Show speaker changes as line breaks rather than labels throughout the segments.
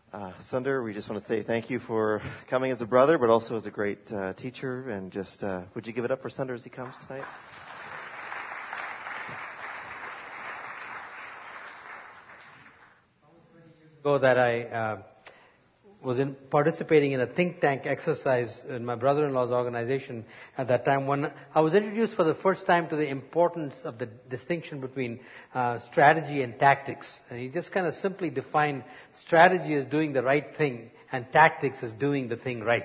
Sundar, we just want to say thank you for coming as a brother, but also as a great teacher. And just, would you give it up for Sundar as he comes tonight?
Ago that I was participating in a think tank exercise in my brother-in-law's organization at that time when I was introduced for the first time to the importance of the distinction between strategy and tactics. And he just kind of simply defined strategy as doing the right thing and tactics as doing the thing right.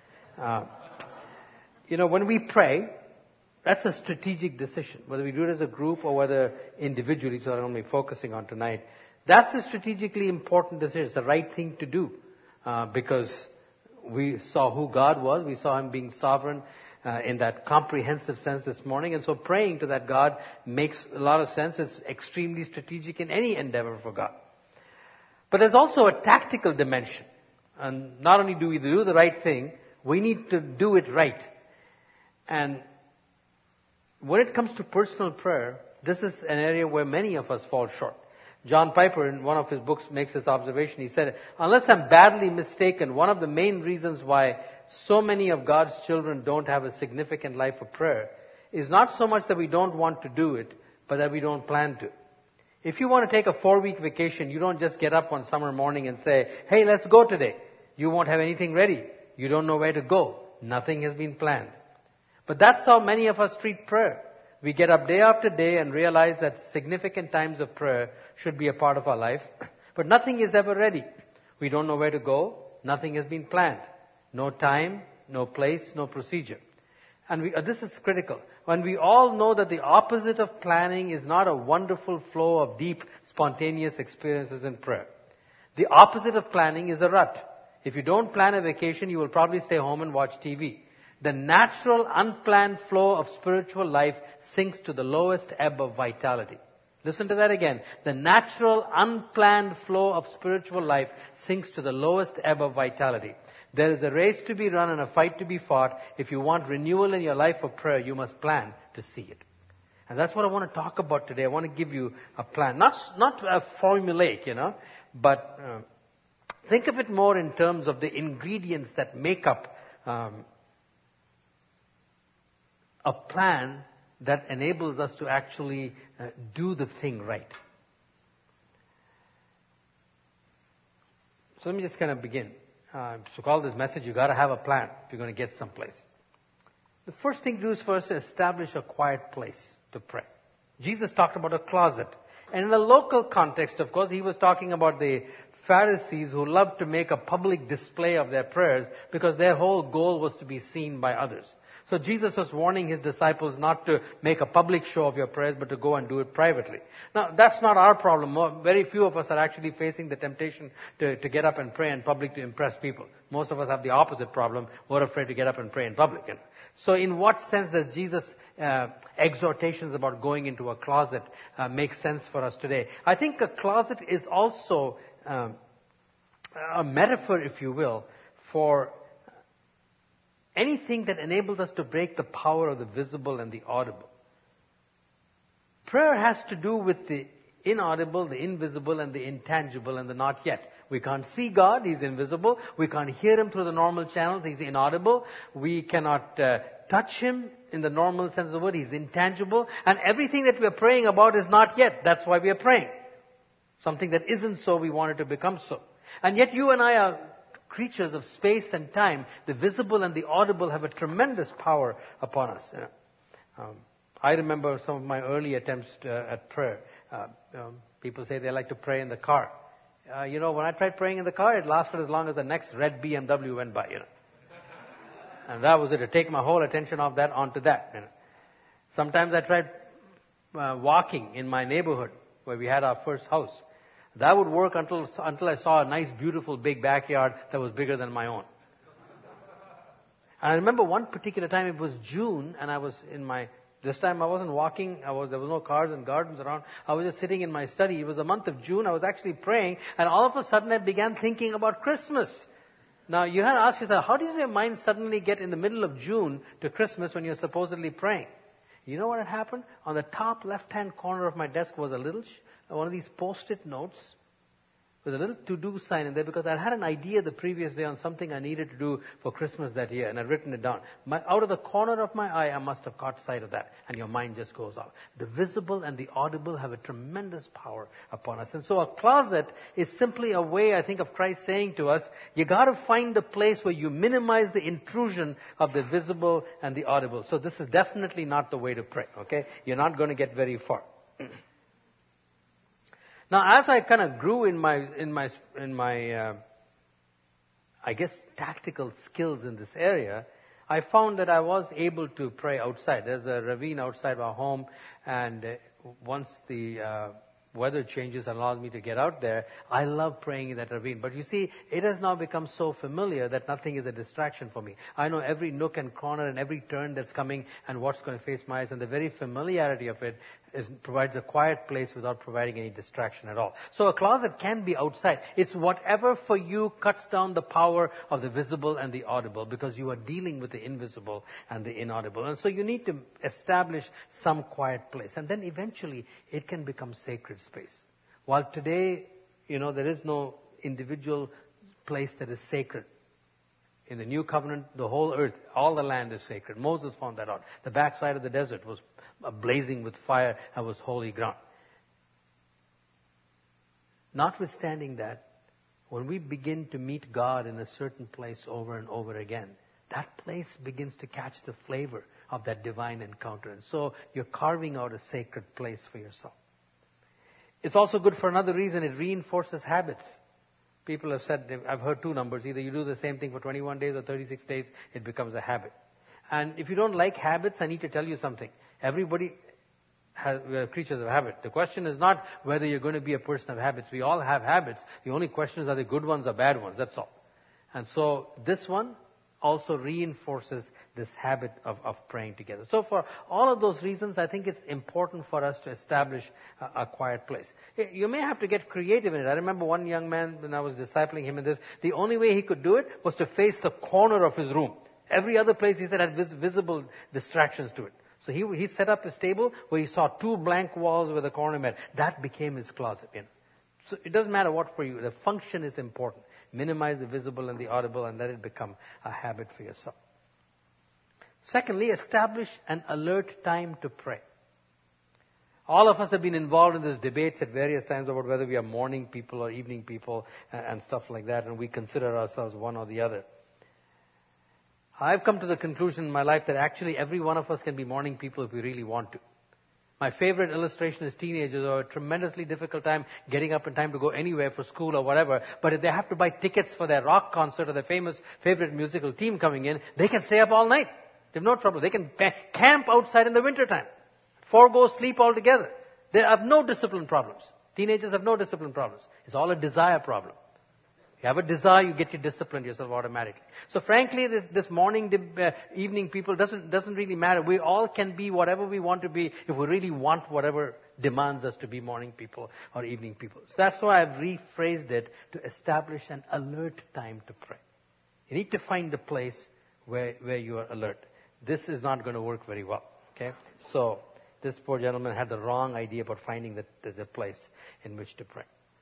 When we pray, that's a strategic decision, whether we do it as a group or whether individually, so I'm only focusing on tonight. That's a strategically important decision. It's the right thing to do because we saw who God was. We saw Him being sovereign in that comprehensive sense this morning. And so praying to that God makes a lot of sense. It's extremely strategic in any endeavor for God. But there's also a tactical dimension. And not only do we do the right thing, we need to do it right. And when it comes to personal prayer, this is an area where many of us fall short. John Piper, in one of his books, makes this observation. He said, unless I'm badly mistaken, one of the main reasons why so many of God's children don't have a significant life of prayer is not so much that we don't want to do it, but that we don't plan to. If you want to take a 4-week vacation, you don't just get up one summer morning and say, hey, let's go today. You won't have anything ready. You don't know where to go. Nothing has been planned. But that's how many of us treat prayer. We get up day after day and realize that significant times of prayer should be a part of our life. But nothing is ever ready. We don't know where to go. Nothing has been planned. No time, no place, no procedure. And this is critical. When we all know that the opposite of planning is not a wonderful flow of deep, spontaneous experiences in prayer. The opposite of planning is a rut. If you don't plan a vacation, you will probably stay home and watch TV. The natural, unplanned flow of spiritual life sinks to the lowest ebb of vitality. Listen to that again. The natural, unplanned flow of spiritual life sinks to the lowest ebb of vitality. There is a race to be run and a fight to be fought. If you want renewal in your life of prayer, you must plan to see it. And that's what I want to talk about today. I want to give you a plan. Not a formulaic, but think of it more in terms of the ingredients that make up a plan that enables us to actually do the thing right. So let me just kind of begin. To call this message, you got to have a plan if you're going to get someplace. The first thing to do is first establish a quiet place to pray. Jesus talked about a closet. And in the local context, of course, he was talking about the Pharisees who loved to make a public display of their prayers because their whole goal was to be seen by others. So Jesus was warning his disciples not to make a public show of your prayers, but to go and do it privately. Now, that's not our problem. Very few of us are actually facing the temptation to get up and pray in public to impress people. Most of us have the opposite problem. We're afraid to get up and pray in public. So in what sense does Jesus' exhortations about going into a closet make sense for us today? I think a closet is also a metaphor, if you will, for anything that enables us to break the power of the visible and the audible. Prayer has to do with the inaudible, the invisible, and the intangible, and the not yet. We can't see God, He's invisible. We can't hear Him through the normal channels, He's inaudible. We cannot touch Him in the normal sense of the word, He's intangible. And everything that we are praying about is not yet. That's why we are praying. Something that isn't so, we want it to become so. And yet you and I are creatures of space and time. The visible and the audible have a tremendous power upon us. I remember some of my early attempts at prayer. People say they like to pray in the car. When I tried praying in the car, it lasted as long as the next red BMW went by. And that was it. To take my whole attention off that onto that. Sometimes I tried walking in my neighborhood where we had our first house. That would work until I saw a nice, beautiful, big backyard that was bigger than my own. And I remember one particular time, it was June, and I was this time I wasn't walking, there was no cars and gardens around. I was just sitting in my study. It was the month of June. I was actually praying, and all of a sudden I began thinking about Christmas. Now, you have to ask yourself, how does your mind suddenly get in the middle of June to Christmas when you're supposedly praying? You know what had happened? On the top left-hand corner of my desk was one of these Post-it notes with a little to-do sign in there because I had an idea the previous day on something I needed to do for Christmas that year, and I'd written it down. Out of the corner of my eye, I must have caught sight of that, and your mind just goes off. The visible and the audible have a tremendous power upon us. And so a closet is simply a way, I think, of Christ saying to us, you got to find a place where you minimize the intrusion of the visible and the audible. So this is definitely not the way to pray, okay? You're not going to get very far. Now, as I kind of grew in my I guess, tactical skills in this area, I found that I was able to pray outside. There's a ravine outside our home, and once the weather changes and allows me to get out there, I love praying in that ravine. But you see, it has now become so familiar that nothing is a distraction for me. I know every nook and corner and every turn that's coming and what's going to face my eyes, and the very familiarity of it provides a quiet place without providing any distraction at all. So a closet can be outside. It's whatever for you cuts down the power of the visible and the audible, because you are dealing with the invisible and the inaudible. And so you need to establish some quiet place. And then eventually it can become sacred space. While today, there is no individual place that is sacred. In the New Covenant, the whole earth, all the land is sacred. Moses found that out. The backside of the desert was blazing with fire and was holy ground. Notwithstanding that, when we begin to meet God in a certain place over and over again, that place begins to catch the flavor of that divine encounter. And so you're carving out a sacred place for yourself. It's also good for another reason. It reinforces habits. People have said, I've heard two numbers. Either you do the same thing for 21 days or 36 days, it becomes a habit. And if you don't like habits, I need to tell you something. We are creatures of habit. The question is not whether you're going to be a person of habits. We all have habits. The only question is, are they good ones or bad ones? That's all. And so this one also reinforces this habit of praying together. So for all of those reasons, I think it's important for us to establish a quiet place. You may have to get creative in it. I remember one young man, when I was discipling him in this, the only way he could do it was to face the corner of his room. Every other place, he said, had visible distractions to it. So he set up his table where he saw two blank walls with a corner mat. That became his closet. So it doesn't matter what for you. The function is important. Minimize the visible and the audible and let it become a habit for yourself. Secondly, establish an alert time to pray. All of us have been involved in these debates at various times about whether we are morning people or evening people and stuff like that, and we consider ourselves one or the other. I've come to the conclusion in my life that actually every one of us can be morning people if we really want to. My favorite illustration is teenagers who have a tremendously difficult time getting up in time to go anywhere for school or whatever. But if they have to buy tickets for their rock concert or their famous favorite musical team coming in, they can stay up all night. They have no trouble. They can camp outside in the wintertime. Forgo sleep altogether. They have no discipline problems. Teenagers have no discipline problems. It's all a desire problem. If you have a desire, you get to discipline yourself automatically. So frankly, this morning, evening people doesn't really matter. We all can be whatever we want to be if we really want whatever demands us to be morning people or evening people. So that's why I've rephrased it to establish an alert time to pray. You need to find a place where you are alert. This is not going to work very well. Okay? So this poor gentleman had the wrong idea about finding the place in which to pray.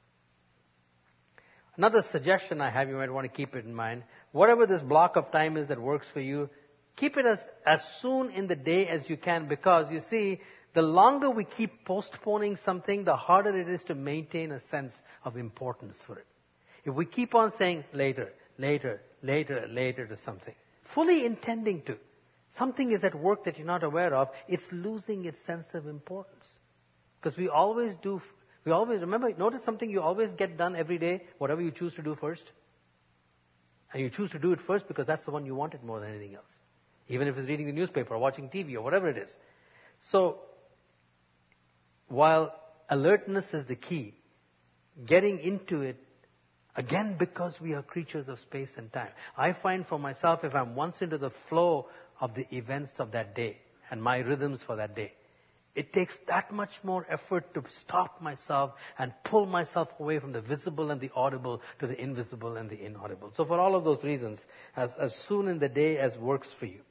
Another suggestion I have, you might want to keep it in mind. Whatever this block of time is that works for you, keep it as soon in the day as you can, because you see, the longer we keep postponing something, the harder it is to maintain a sense of importance for it. If we keep on saying later to something, fully intending to, something is at work that you're not aware of, it's losing its sense of importance. Because we always remember, notice something, you always get done every day, whatever you choose to do first. And you choose to do it first because that's the one you wanted more than anything else. Even if it's reading the newspaper or watching TV or whatever it is. So, while alertness is the key, getting into it, again, because we are creatures of space and time. I find for myself, if I'm once into the flow of the events of that day and my rhythms for that day, it takes that much more effort to stop myself and pull myself away from the visible and the audible to the invisible and the inaudible. So for all of those reasons, as soon in the day as works for you.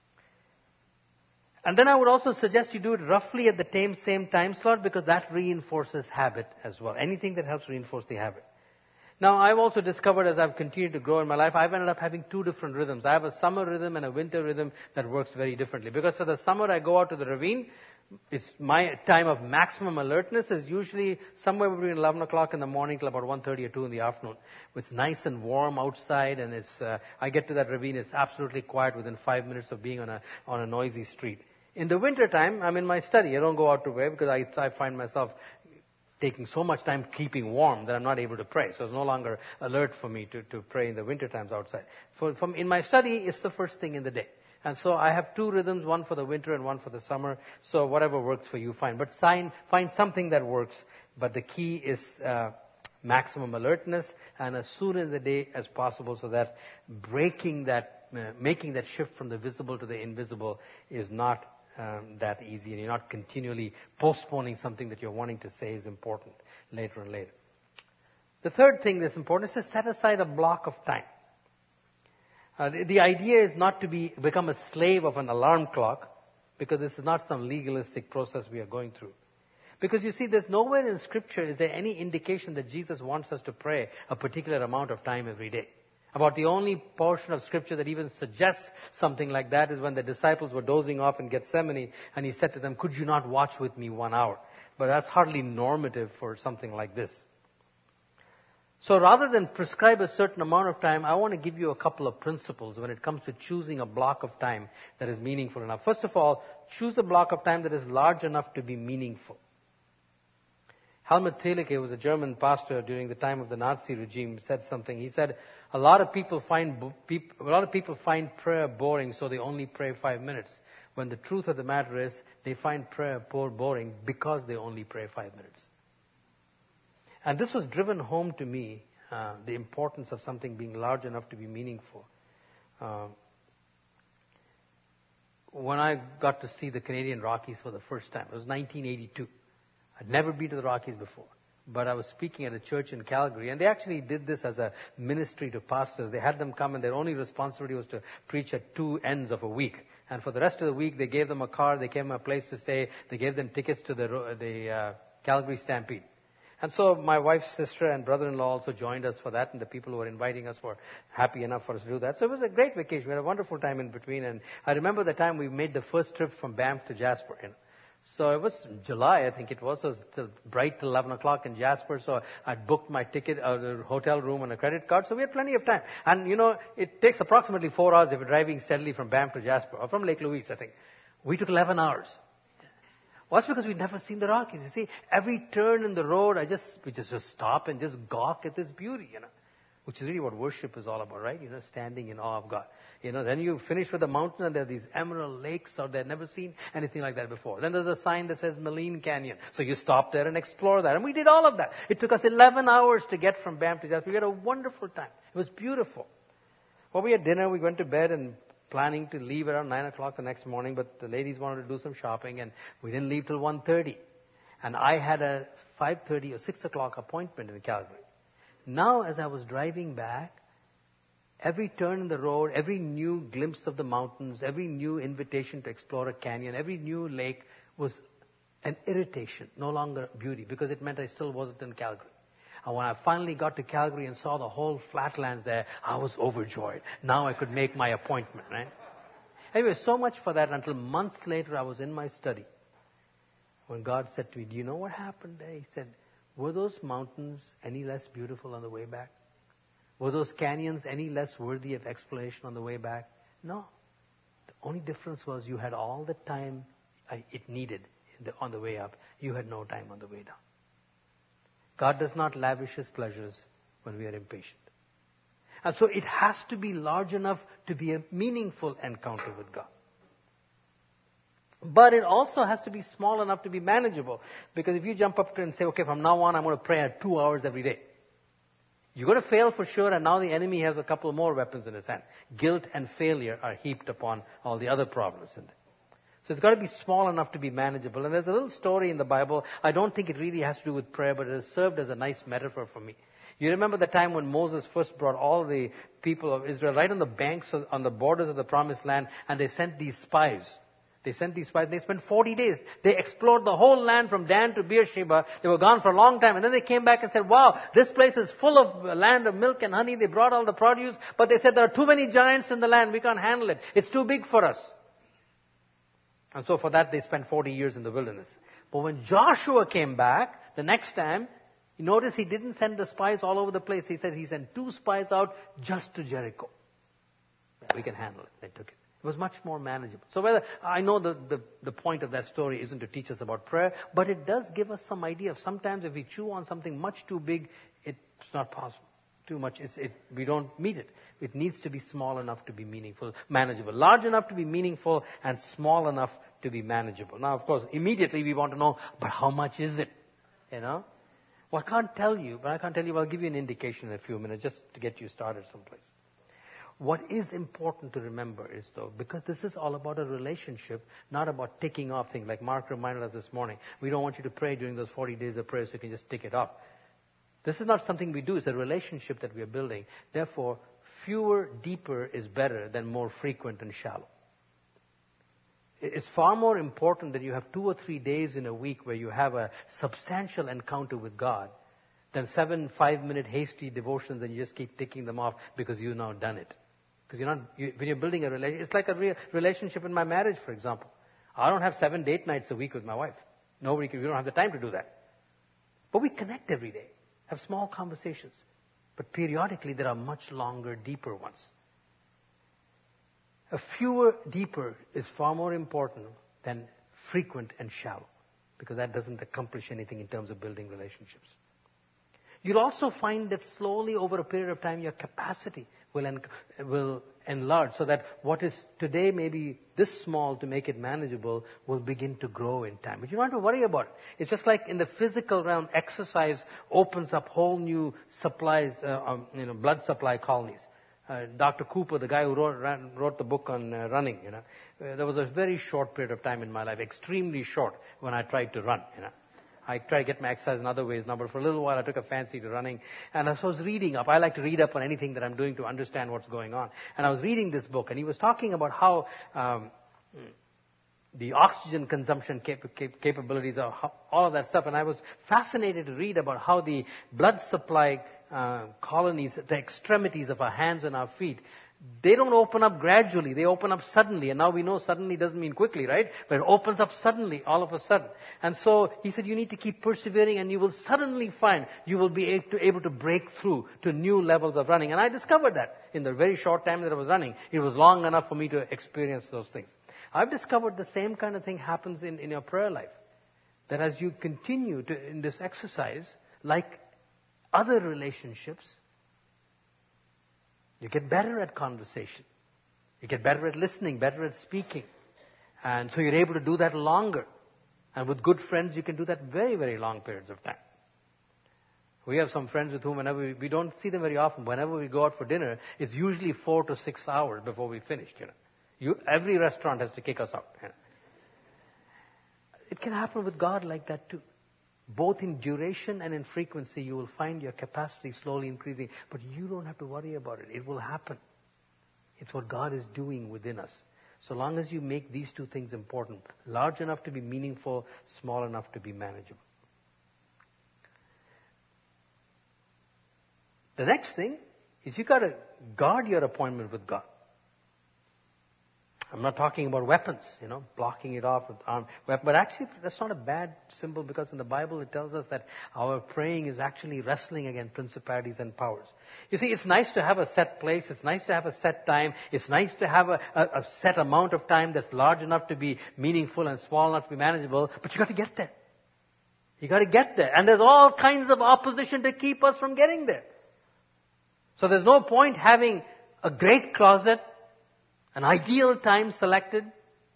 And then I would also suggest you do it roughly at the same time slot, because that reinforces habit as well. Anything that helps reinforce the habit. Now, I've also discovered as I've continued to grow in my life, I've ended up having two different rhythms. I have a summer rhythm and a winter rhythm that works very differently. Because for the summer, I go out to the ravine. It's my time of maximum alertness is usually somewhere between 11 o'clock in the morning till about 1:30 or 2 in the afternoon. It's nice and warm outside, and I get to that ravine, it's absolutely quiet within 5 minutes of being on a noisy street. In the winter time, I'm in my study. I don't go out to pray because I find myself taking so much time keeping warm that I'm not able to pray. So it's no longer alert for me to pray in the winter times outside. In my study, it's the first thing in the day. And so I have two rhythms, one for the winter and one for the summer. So whatever works for you, fine. But find something that works. But the key is maximum alertness and as soon in the day as possible, so that making that shift from the visible to the invisible is not that easy, and you're not continually postponing something that you're wanting to say is important later and later. The third thing that's important is to set aside a block of time. The idea is not to become a slave of an alarm clock, because this is not some legalistic process we are going through. Because you see, there's nowhere in Scripture is there any indication that Jesus wants us to pray a particular amount of time every day. About the only portion of Scripture that even suggests something like that is when the disciples were dozing off in Gethsemane, and he said to them, "Could you not watch with me 1 hour?" But that's hardly normative for something like this. So rather than prescribe a certain amount of time, I want to give you a couple of principles when it comes to choosing a block of time that is meaningful enough. First of all, choose a block of time that is large enough to be meaningful. Helmut Thielicke, who was a German pastor during the time of the Nazi regime, said something. He said, a lot of people find prayer boring, so they only pray 5 minutes. When the truth of the matter is, they find prayer boring because they only pray 5 minutes. And this was driven home to me, the importance of something being large enough to be meaningful. When I got to see the Canadian Rockies for the first time, it was 1982. I'd never been to the Rockies before, but I was speaking at a church in Calgary, and they actually did this as a ministry to pastors. They had them come, and their only responsibility was to preach at 2 ends of a week. And for the rest of the week, they gave them a car, they gave them a place to stay, they gave them tickets to the Calgary Stampede. And so my wife's sister and brother-in-law also joined us for that, and the people who were inviting us were happy enough for us to do that. So it was a great vacation. We had a wonderful time in between, and I remember the time we made the first trip from Banff to Jasper. So it was July, I think it was. So it was bright till 11 o'clock in Jasper. So I'd booked my ticket, the hotel room on a credit card. So we had plenty of time. And, it takes approximately 4 hours if you're driving steadily from Banff to Jasper, or from Lake Louise, I think. We took 11 hours. Well, that's because we'd never seen the Rockies. You see, every turn in the road, we just stop and just gawk at this beauty, which is really what worship is all about, right? Standing in awe of God. Then you finish with the mountain, and there are these emerald lakes out there. Never seen anything like that before. Then there's a sign that says Maligne Canyon. So you stop there and explore that. And we did all of that. It took us 11 hours to get from Banff to Jasper. We had a wonderful time. It was beautiful. Well, we had dinner. We went to bed and planning to leave around 9 o'clock the next morning. But the ladies wanted to do some shopping, and we didn't leave till 1:30. And I had a 5:30 or 6 o'clock appointment in Calgary. Now, as I was driving back, every turn in the road, every new glimpse of the mountains, every new invitation to explore a canyon, every new lake was an irritation, no longer beauty, because it meant I still wasn't in Calgary. And when I finally got to Calgary and saw the whole flatlands there, I was overjoyed. Now I could make my appointment, right? Anyway, so much for that until months later I was in my study when God said to me, "Do you know what happened there?" He said, "Were those mountains any less beautiful on the way back? Were those canyons any less worthy of exploration on the way back?" No. The only difference was you had all the time it needed on the way up. You had no time on the way down. God does not lavish His pleasures when we are impatient. And so it has to be large enough to be a meaningful encounter with God. But it also has to be small enough to be manageable. Because if you jump up to it and say, "Okay, from now on I'm going to pray at 2 hours every day," you're going to fail for sure, and now the enemy has a couple more weapons in his hand. Guilt and failure are heaped upon all the other problems in there. So it's got to be small enough to be manageable. And there's a little story in the Bible. I don't think it really has to do with prayer, but it has served as a nice metaphor for me. You remember the time when Moses first brought all the people of Israel right on the banks, on the borders of the Promised Land, and they sent these spies. They sent these spies. They spent 40 days. They explored the whole land from Dan to Beersheba. They were gone for a long time. And then they came back and said, wow, this place is full of land of milk and honey. They brought all the produce. But they said, there are too many giants in the land. We can't handle it. It's too big for us. And so for that, they spent 40 years in the wilderness. But when Joshua came back, the next time, you notice he didn't send the spies all over the place. He said he sent 2 spies out just to Jericho. We can handle it. They took it. It was much more manageable. So whether I know the point of that story isn't to teach us about prayer, but it does give us some idea of sometimes if we chew on something much too big, it's not possible. Too much, we don't meet it. It needs to be small enough to be meaningful, manageable. Large enough to be meaningful and small enough to be manageable. Now, of course, immediately we want to know, but how much is it? You know? Well, I can't tell you, but I'll give you an indication in a few minutes just to get you started someplace. What is important to remember is, though, because this is all about a relationship, not about ticking off things. Like Mark reminded us this morning, we don't want you to pray during those 40 days of prayer so you can just tick it off. This is not something we do. It's a relationship that we are building. Therefore, fewer, deeper is better than more frequent and shallow. It's far more important that you have 2 or 3 days in a week where you have a substantial encounter with God than 7 5-minute hasty devotions and you just keep ticking them off because you've now done it. Because when you're building a relationship, it's like a relationship in my marriage, for example. I don't have 7 date nights a week with my wife. We don't have the time to do that. But we connect every day, have small conversations. But periodically there are much longer, deeper ones. A fewer, deeper is far more important than frequent and shallow, because that doesn't accomplish anything in terms of building relationships. You'll also find that slowly over a period of time your capacity will enlarge, so that what is today maybe this small to make it manageable will begin to grow in time. But you don't have to worry about it. It's just like in the physical realm, exercise opens up whole new supplies, blood supply colonies. Dr. Cooper, the guy who wrote the book on running, there was a very short period of time in my life, extremely short, when I tried to run, I try to get my exercise in other ways now, but for a little while I took a fancy to running. And I was reading up. I like to read up on anything that I'm doing to understand what's going on. And I was reading this book, and he was talking about how the oxygen consumption capabilities of all of that stuff. And I was fascinated to read about how the blood supply colonies at the extremities of our hands and our feet, they don't open up gradually. They open up suddenly. And now we know suddenly doesn't mean quickly, right? But it opens up suddenly, all of a sudden. And so he said you need to keep persevering, and you will suddenly find you will be able to break through to new levels of running. And I discovered that in the very short time that I was running. It was long enough for me to experience those things. I've discovered the same kind of thing happens in your prayer life. That as you continue in this exercise, like other relationships, you get better at conversation. You get better at listening, better at speaking. And so you're able to do that longer. And with good friends, you can do that very, very long periods of time. We have some friends with whom whenever we don't see them very often. Whenever we go out for dinner, it's usually 4 to 6 hours before we finish. Every restaurant has to kick us out. It can happen with God like that too. Both in duration and in frequency, you will find your capacity slowly increasing. But you don't have to worry about it. It will happen. It's what God is doing within us. So long as you make these 2 things important, large enough to be meaningful, small enough to be manageable. The next thing is you've got to guard your appointment with God. I'm not talking about weapons, blocking it off with armed weapons. But actually, that's not a bad symbol, because in the Bible it tells us that our praying is actually wrestling against principalities and powers. You see, it's nice to have a set place. It's nice to have a set time. It's nice to have a set amount of time that's large enough to be meaningful and small enough to be manageable. But you got to get there. You got to get there. And there's all kinds of opposition to keep us from getting there. So there's no point having a great closet, an ideal time selected,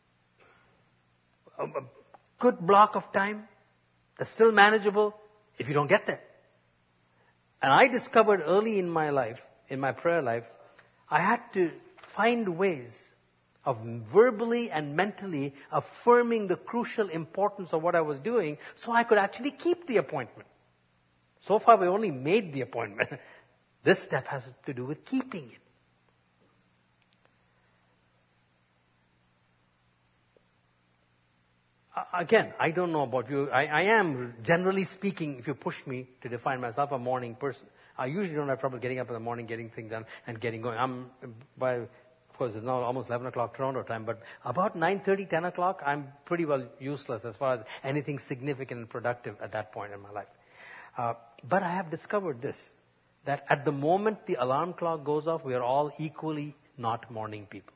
a good block of time that's still manageable, if you don't get there. And I discovered early in my life, in my prayer life, I had to find ways of verbally and mentally affirming the crucial importance of what I was doing so I could actually keep the appointment. So far we only made the appointment. This step has to do with keeping it. Again, I don't know about you. I am, generally speaking, if you push me to define myself, a morning person. I usually don't have trouble getting up in the morning, getting things done, and getting going. Of course, it's now almost 11 o'clock Toronto time, but about 9:30, 10 o'clock, I'm pretty well useless as far as anything significant and productive at that point in my life. But I have discovered this, that at the moment the alarm clock goes off, we are all equally not morning people.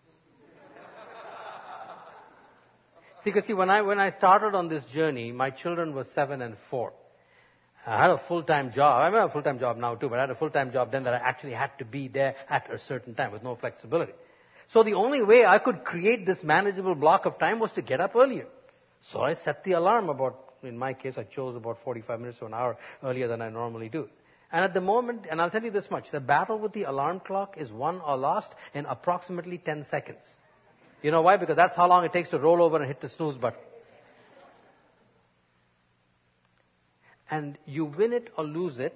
See, when I started on this journey, my children were 7 and 4. I had a full-time job. I have a full-time job now too, but I had a full-time job then that I actually had to be there at a certain time with no flexibility. So the only way I could create this manageable block of time was to get up earlier. So I set the alarm in my case, I chose about 45 minutes to an hour earlier than I normally do. And at the moment, and I'll tell you this much, the battle with the alarm clock is won or lost in approximately 10 seconds. You know why? Because that's how long it takes to roll over and hit the snooze button. And you win it or lose it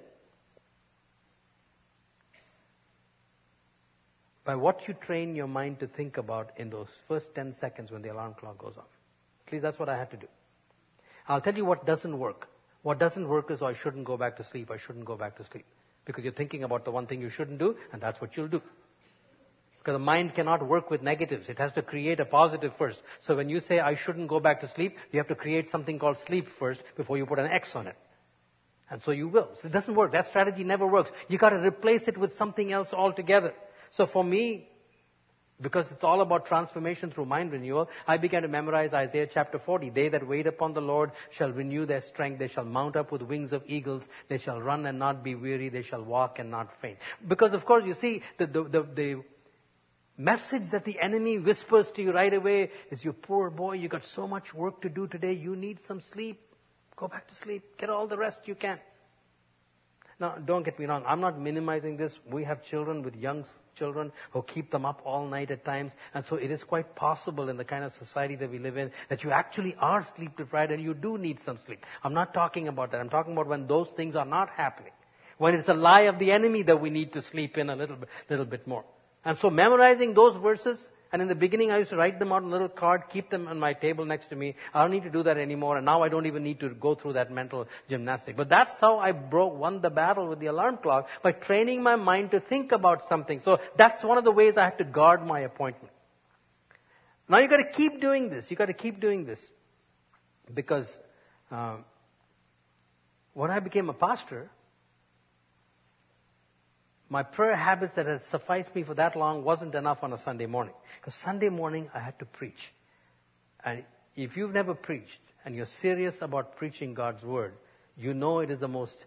by what you train your mind to think about in those first 10 seconds when the alarm clock goes off. At least that's what I had to do. I'll tell you what doesn't work. What doesn't work is, I shouldn't go back to sleep, I shouldn't go back to sleep. Because you're thinking about the one thing you shouldn't do, and that's what you'll do. Because the mind cannot work with negatives. It has to create a positive first. So when you say, I shouldn't go back to sleep, you have to create something called sleep first before you put an X on it. And so you will. So it doesn't work. That strategy never works. You got to replace it with something else altogether. So for me, because it's all about transformation through mind renewal, I began to memorize Isaiah chapter 40. They that wait upon the Lord shall renew their strength. They shall mount up with wings of eagles. They shall run and not be weary. They shall walk and not faint. Because of course, you see, the message that the enemy whispers to you right away is, you poor boy, you got so much work to do today. You need some sleep. Go back to sleep. Get all the rest you can. Now, don't get me wrong. I'm not minimizing this. We have children with young children who keep them up all night at times. And so it is quite possible in the kind of society that we live in that you actually are sleep deprived and you do need some sleep. I'm not talking about that. I'm talking about when those things are not happening. When it's a lie of the enemy that we need to sleep in a little bit more. And so memorizing those verses, and in the beginning I used to write them out on a little card, keep them on my table next to me. I don't need to do that anymore, and now I don't even need to go through that mental gymnastic. But that's how I won the battle with the alarm clock, by training my mind to think about something. So that's one of the ways I had to guard my appointment. Now you've got to keep doing this. You've got to keep doing this. Because when I became a pastor, my prayer habits that had sufficed me for that long wasn't enough on a Sunday morning. Because Sunday morning I had to preach. And if you've never preached and you're serious about preaching God's Word, you know it is the most,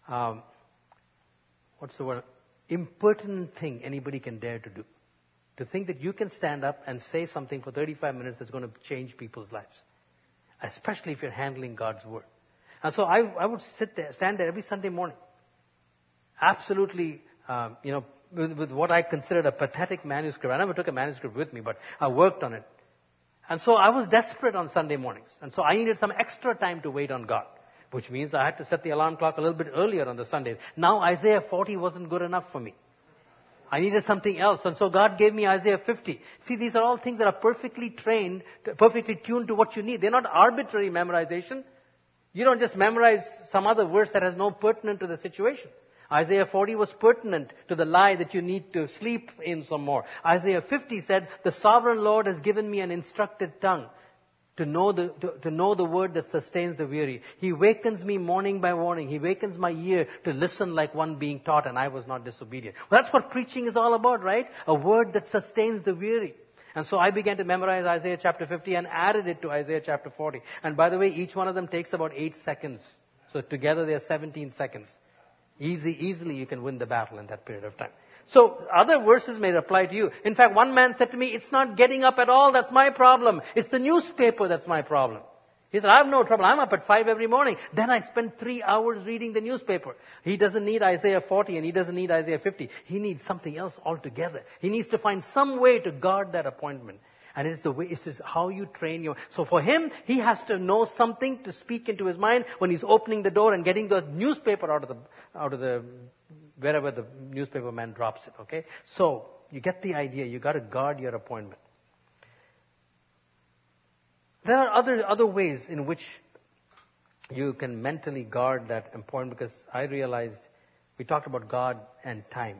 impertinent thing anybody can dare to do. To think that you can stand up and say something for 35 minutes that's going to change people's lives. Especially if you're handling God's Word. And so I would stand there every Sunday morning. Absolutely, with what I considered a pathetic manuscript. I never took a manuscript with me, but I worked on it. And so I was desperate on Sunday mornings. And so I needed some extra time to wait on God. Which means I had to set the alarm clock a little bit earlier on the Sundays. Now Isaiah 40 wasn't good enough for me. I needed something else. And so God gave me Isaiah 50. See, these are all things that are perfectly trained, perfectly tuned to what you need. They're not arbitrary memorization. You don't just memorize some other verse that has no pertinent to the situation. Isaiah 40 was pertinent to the lie that you need to sleep in some more. Isaiah 50 said, the sovereign Lord has given me an instructed tongue to know the word that sustains the weary. He wakens me morning by morning. He wakens my ear to listen like one being taught, and I was not disobedient. Well, that's what preaching is all about, right? A word that sustains the weary. And so I began to memorize Isaiah chapter 50 and added it to Isaiah chapter 40. And by the way, each one of them takes about 8 seconds. So together they are 17 seconds. Easily you can win the battle in that period of time. So other verses may apply to you. In fact, one man said to me, it's not getting up at all that's my problem. It's the newspaper that's my problem. He said, I have no trouble. I'm up at 5 every morning. Then I spend 3 hours reading the newspaper. He doesn't need Isaiah 40 and he doesn't need Isaiah 50. He needs something else altogether. He needs to find some way to guard that appointment. And it's just how you train your... So for him, he has to know something to speak into his mind when he's opening the door and getting the newspaper out of the wherever the newspaper man drops it, okay? So, you get the idea. You got to guard your appointment. There are other ways in which you can mentally guard that appointment, because I realized we talked about God and time.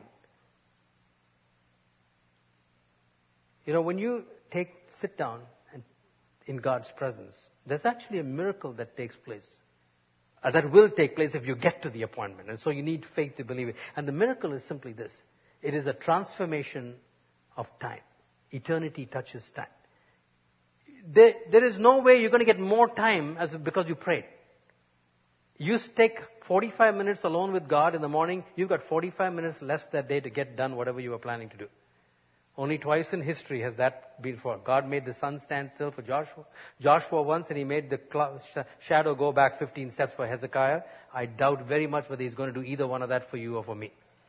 When you sit down and in God's presence, there's actually a miracle that takes place. That will take place if you get to the appointment. And so you need faith to believe it. And the miracle is simply this. It is a transformation of time. Eternity touches time. There is no way you're going to get more time because you prayed. You take 45 minutes alone with God in the morning, you've got 45 minutes less that day to get done whatever you were planning to do. Only twice in history has that been for. God made the sun stand still for Joshua once, and he made the shadow go back 15 steps for Hezekiah. I doubt very much whether he's going to do either one of that for you or for me.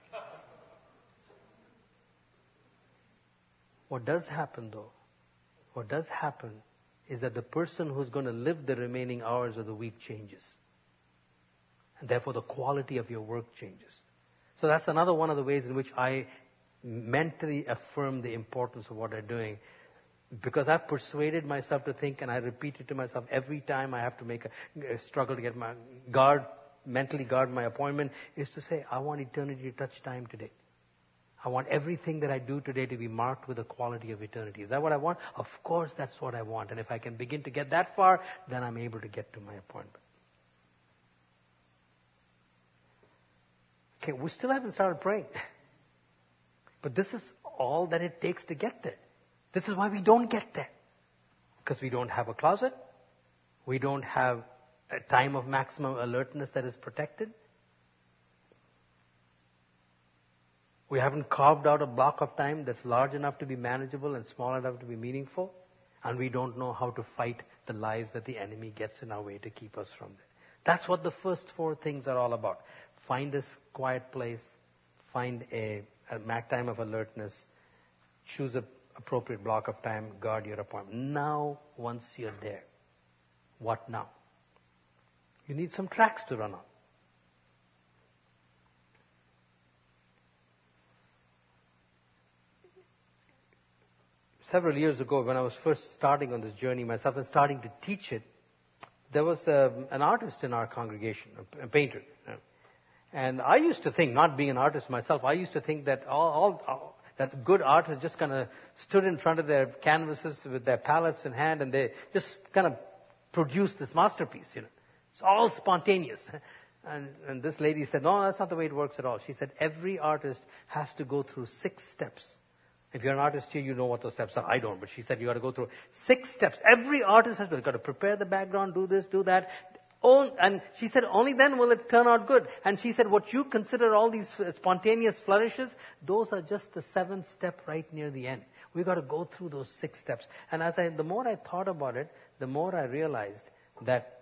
What does happen is that the person who's going to live the remaining hours of the week changes. And therefore the quality of your work changes. So that's another one of the ways in which I mentally affirm the importance of what I'm doing, because I've persuaded myself to think, and I repeat it to myself every time I have to make a struggle to get mentally guard my appointment, is to say, I want eternity to touch time today. I want everything that I do today to be marked with the quality of eternity. Is that what I want? Of course that's what I want. And if I can begin to get that far, then I'm able to get to my appointment. Okay, we still haven't started praying. But this is all that it takes to get there. This is why we don't get there. Because we don't have a closet. We don't have a time of maximum alertness that is protected. We haven't carved out a block of time that's large enough to be manageable and small enough to be meaningful. And we don't know how to fight the lies that the enemy gets in our way to keep us from there. That's what the first 4 things are all about. Find a quiet place. Find a time of alertness. Choose an appropriate block of time. Guard your appointment. Now, once you're there, what now? You need some tracks to run on. Several years ago, when I was first starting on this journey myself and starting to teach it, there was an artist in our congregation, a painter. And I used to think, not being an artist myself, I used to think that that good artists just kind of stood in front of their canvases with their palettes in hand, and they just kind of produced this masterpiece. It's all spontaneous. And this lady said, no, that's not the way it works at all. She said, every artist has to go through 6 steps. If you're an artist here, you know what those steps are. I don't, but she said you got to go through 6 steps. Every artist has to. You've got to prepare the background, do this, do that. And she said, only then will it turn out good. And she said, what you consider all these spontaneous flourishes, those are just the 7th step right near the end. We've got to go through those 6 steps. And the more I thought about it, the more I realized that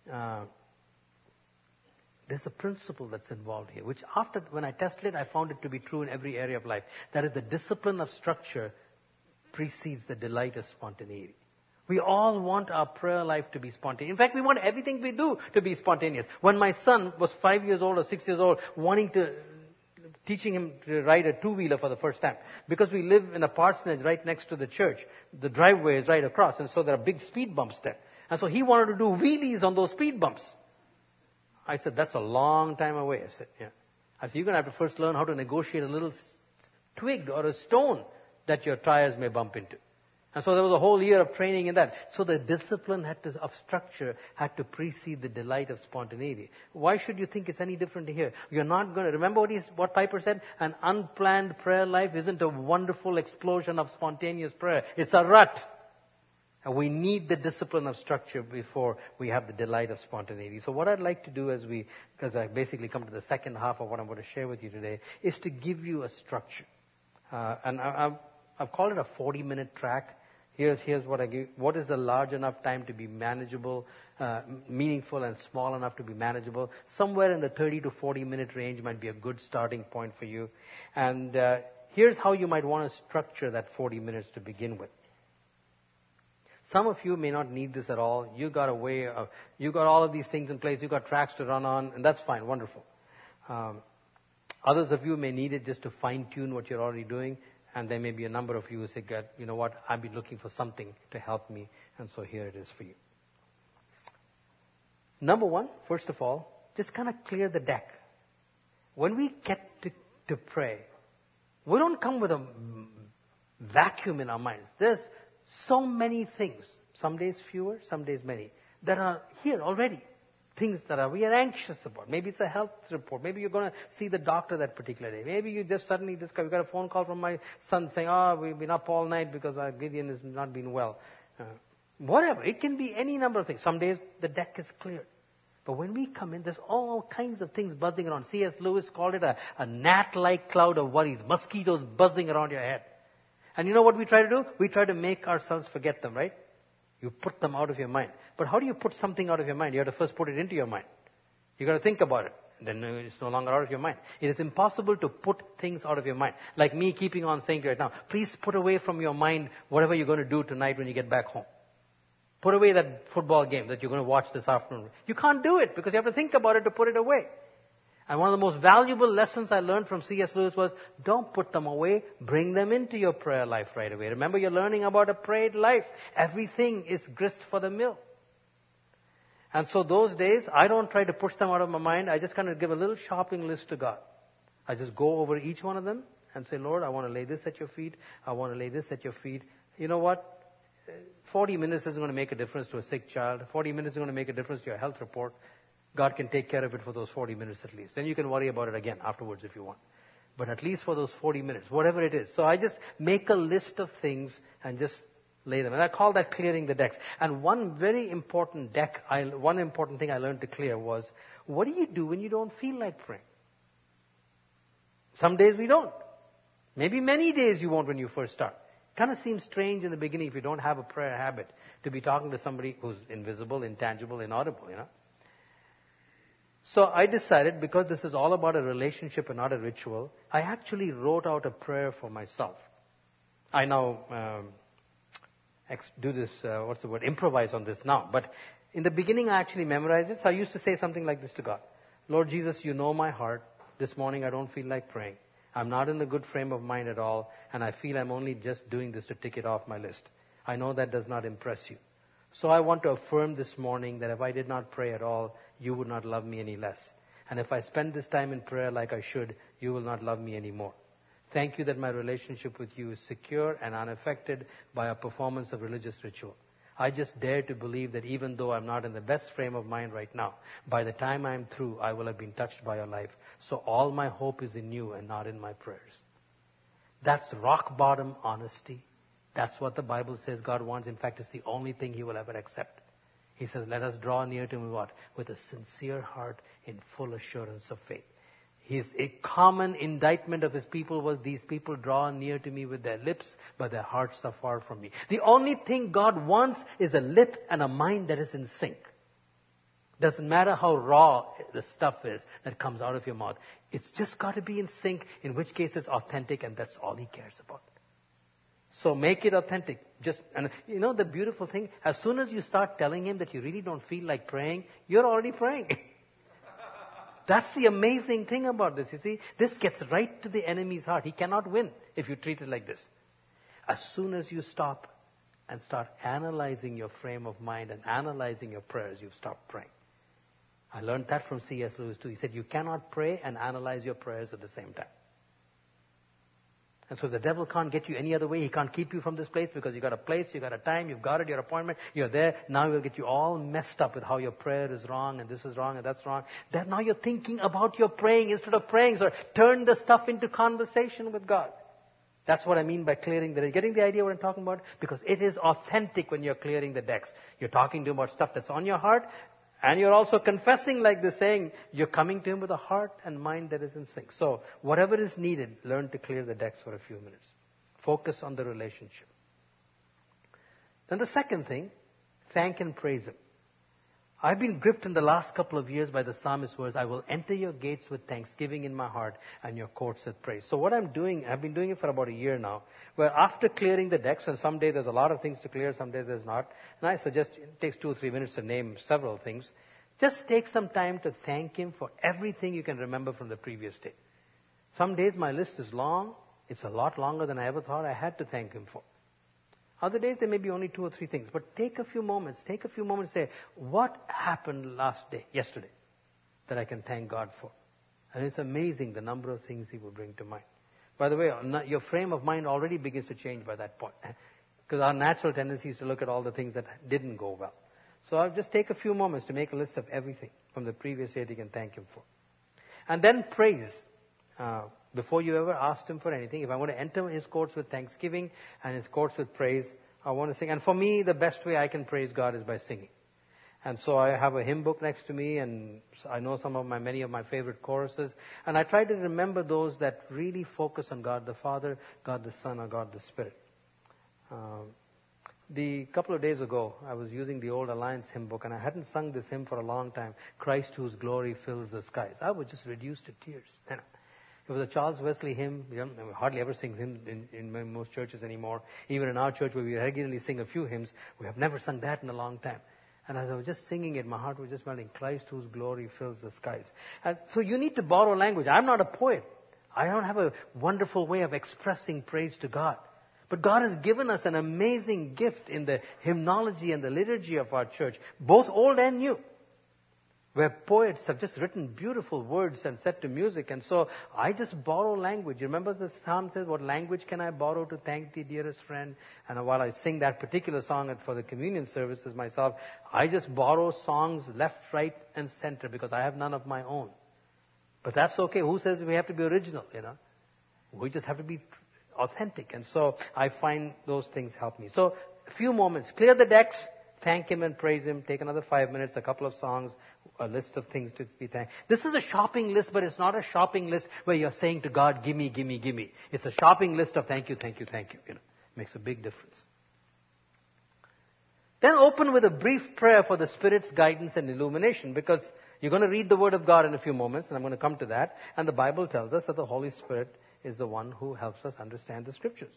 there's a principle that's involved here, which when I tested it, I found it to be true in every area of life. That is, the discipline of structure precedes the delight of spontaneity. We all want our prayer life to be spontaneous. In fact, we want everything we do to be spontaneous. When my son was 5 years old or 6 years old, teaching him to ride a 2-wheeler for the first time. Because we live in a parsonage right next to the church, the driveway is right across, and so there are big speed bumps there. And so he wanted to do wheelies on those speed bumps. I said, that's a long time away. I said, yeah. I said, you're going to have to first learn how to negotiate a little twig or a stone that your tires may bump into. And so there was a whole year of training in that. So the discipline of structure had to precede the delight of spontaneity. Why should you think it's any different here? You're not going to... Remember what Piper said? An unplanned prayer life isn't a wonderful explosion of spontaneous prayer. It's a rut. And we need the discipline of structure before we have the delight of spontaneity. So what I'd like to do because I basically come to the second half of what I'm going to share with you today, is to give you a structure. And I've called it a 40-minute track. Here's what I give. What is a large enough time to be manageable, meaningful, and small enough to be manageable? Somewhere in the 30 to 40-minute range might be a good starting point for you. And here's how you might want to structure that 40 minutes to begin with. Some of you may not need this at all. You got all of these things in place. You got tracks to run on, and that's fine, wonderful. Others of you may need it just to fine-tune what you're already doing. And there may be a number of you who say, God, you know what, I've been looking for something to help me, and so here it is for you. Number one, first of all, just kind of clear the deck. When we get to pray, we don't come with a vacuum in our minds. There's so many things, some days fewer, some days many, that are here already. Things that we are anxious about. Maybe it's a health report. Maybe you're going to see the doctor that particular day. Maybe you just suddenly discover, you got a phone call from my son saying, we've been up all night because our Gideon has not been well. Whatever. It can be any number of things. Some days the deck is clear. But when we come in, there's all kinds of things buzzing around. C.S. Lewis called it a gnat-like cloud of worries, mosquitoes buzzing around your head. And you know what we try to do? We try to make ourselves forget them, right? You put them out of your mind. But how do you put something out of your mind? You have to first put it into your mind. You got to think about it. Then it's no longer out of your mind. It is impossible to put things out of your mind. Like me keeping on saying right now, please put away from your mind whatever you're going to do tonight when you get back home. Put away that football game that you're going to watch this afternoon. You can't do it because you have to think about it to put it away. And one of the most valuable lessons I learned from C.S. Lewis was, don't put them away, bring them into your prayer life right away. Remember, you're learning about a prayed life. Everything is grist for the mill. And so those days, I don't try to push them out of my mind. I just kind of give a little shopping list to God. I just go over each one of them and say, Lord, I want to lay this at your feet. I want to lay this at your feet. You know what? 40 minutes isn't going to make a difference to a sick child. 40 minutes is going to make a difference to your health report. God can take care of it for those 40 minutes at least. Then you can worry about it again afterwards if you want. But at least for those 40 minutes, whatever it is. So I just make a list of things and just lay them. And I call that clearing the decks. And one very important one important thing I learned to clear was, what do you do when you don't feel like praying? Some days we don't. Maybe many days you won't when you first start. Kind of seems strange in the beginning if you don't have a prayer habit to be talking to somebody who's invisible, intangible, inaudible, you know. So I decided, because this is all about a relationship and not a ritual, I actually wrote out a prayer for myself. I now do this, improvise on this now. But in the beginning I actually memorized it. So I used to say something like this to God. Lord Jesus, you know my heart. This morning I don't feel like praying. I'm not in a good frame of mind at all, and I feel I'm only just doing this to tick it off my list. I know that does not impress you. So I want to affirm this morning that if I did not pray at all, you would not love me any less. And if I spend this time in prayer like I should, you will not love me anymore. Thank you that my relationship with you is secure and unaffected by a performance of religious ritual. I just dare to believe that even though I'm not in the best frame of mind right now, by the time I'm through, I will have been touched by your life. So all my hope is in you and not in my prayers. That's rock bottom honesty. That's what the Bible says God wants. In fact, it's the only thing He will ever accept. He says, let us draw near to Him what? With a sincere heart in full assurance of faith. A common indictment of His people was, these people draw near to me with their lips, but their hearts are far from me. The only thing God wants is a lip and a mind that is in sync. Doesn't matter how raw the stuff is that comes out of your mouth. It's just got to be in sync, in which case it's authentic, and that's all He cares about. So make it authentic. And you know the beautiful thing? As soon as you start telling Him that you really don't feel like praying, you're already praying. That's the amazing thing about this. You see, this gets right to the enemy's heart. He cannot win if you treat it like this. As soon as you stop and start analyzing your frame of mind and analyzing your prayers, you've stopped praying. I learned that from C.S. Lewis too. He said, you cannot pray and analyze your prayers at the same time. And so the devil can't get you any other way. He can't keep you from this place because you got a place, you got a time, you've got it, your appointment, you're there. Now he'll get you all messed up with how your prayer is wrong and this is wrong and that's wrong. That now you're thinking about your praying instead of praying. So turn the stuff into conversation with God. That's what I mean by clearing the decks. Getting the idea what I'm talking about? Because it is authentic when you're clearing the decks. You're talking to Him about stuff that's on your heart, and you're also confessing like this, saying you're coming to Him with a heart and mind that is in sync. So whatever is needed, learn to clear the decks for a few minutes. Focus on the relationship. Then the second thing, thank and praise Him. I've been gripped in the last couple of years by the psalmist's words, I will enter your gates with thanksgiving in my heart and your courts with praise. So what I'm doing, I've been doing it for about a year now, where after clearing the decks, and some days there's a lot of things to clear, some days there's not, and I suggest it takes 2 or 3 minutes to name several things, just take some time to thank Him for everything you can remember from the previous day. Some days my list is long, It's a lot longer than I ever thought I had to thank Him for. Other days, there may be only 2 or 3 things. But take a few moments to say, what happened yesterday, that I can thank God for? And it's amazing the number of things He will bring to mind. By the way, your frame of mind already begins to change by that point. Because our natural tendency is to look at all the things that didn't go well. So I'll just take a few moments to make a list of everything from the previous year that you can thank Him for. And then praise. Before you ever asked Him for anything, if I want to enter His courts with thanksgiving and His courts with praise, I want to sing. And for me, the best way I can praise God is by singing. And so I have a hymn book next to me, and I know many of my favorite choruses. And I try to remember those that really focus on God the Father, God the Son, or God the Spirit. The couple of days ago, I was using the Old Alliance hymn book, and I hadn't sung this hymn for a long time, Christ whose glory fills the skies. I was just reduced to tears. It was a Charles Wesley hymn. We hardly ever sing hymns in most churches anymore. Even in our church, where we regularly sing a few hymns, we have never sung that in a long time. And as I was just singing it, my heart was just melting, Christ whose glory fills the skies. And so you need to borrow language. I'm not a poet. I don't have a wonderful way of expressing praise to God. But God has given us an amazing gift in the hymnology and the liturgy of our church, both old and new, where poets have just written beautiful words and set to music. And so I just borrow language. You remember the psalm says, what language can I borrow to thank thee, dearest friend? And while I sing that particular song for the communion services myself, I just borrow songs left, right, and center because I have none of my own. But that's okay. Who says we have to be original, We just have to be authentic. And so I find those things help me. So a few moments. Clear the decks. Thank Him and praise Him. Take another 5 minutes, a couple of songs, a list of things to be thanked. This is a shopping list, but it's not a shopping list where you're saying to God, gimme, gimme, gimme. It's a shopping list of thank you, thank you, thank you. Makes a big difference. Then open with a brief prayer for the Spirit's guidance and illumination, because you're going to read the Word of God in a few moments, and I'm going to come to that. And the Bible tells us that the Holy Spirit is the one who helps us understand the Scriptures.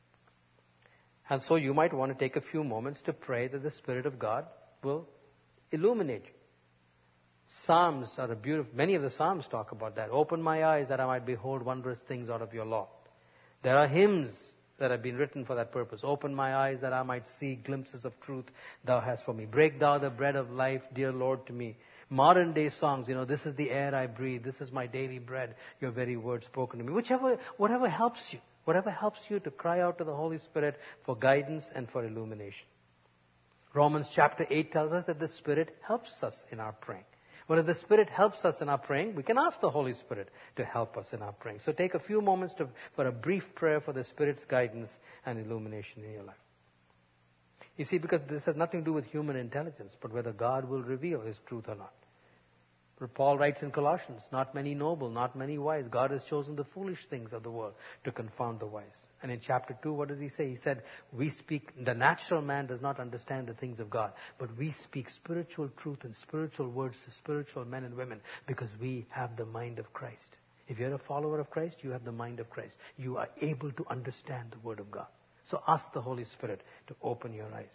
And so you might want to take a few moments to pray that the Spirit of God will illuminate you. Psalms are many of the Psalms talk about that. Open my eyes that I might behold wondrous things out of your law. There are hymns that have been written for that purpose. Open my eyes that I might see glimpses of truth thou hast for me. Break thou the bread of life, dear Lord, to me. Modern day songs, this is the air I breathe. This is my daily bread, your very word spoken to me. Whatever helps you. Whatever helps you to cry out to the Holy Spirit for guidance and for illumination. Romans chapter 8 tells us that the Spirit helps us in our praying. Well, if the Spirit helps us in our praying, we can ask the Holy Spirit to help us in our praying. So take a few moments for a brief prayer for the Spirit's guidance and illumination in your life. You see, because this has nothing to do with human intelligence, but whether God will reveal His truth or not. Paul writes in Colossians, not many noble, not many wise. God has chosen the foolish things of the world to confound the wise. And in chapter 2, what does he say? He said, the natural man does not understand the things of God, but we speak spiritual truth and spiritual words to spiritual men and women because we have the mind of Christ. If you're a follower of Christ, you have the mind of Christ. You are able to understand the Word of God. So ask the Holy Spirit to open your eyes.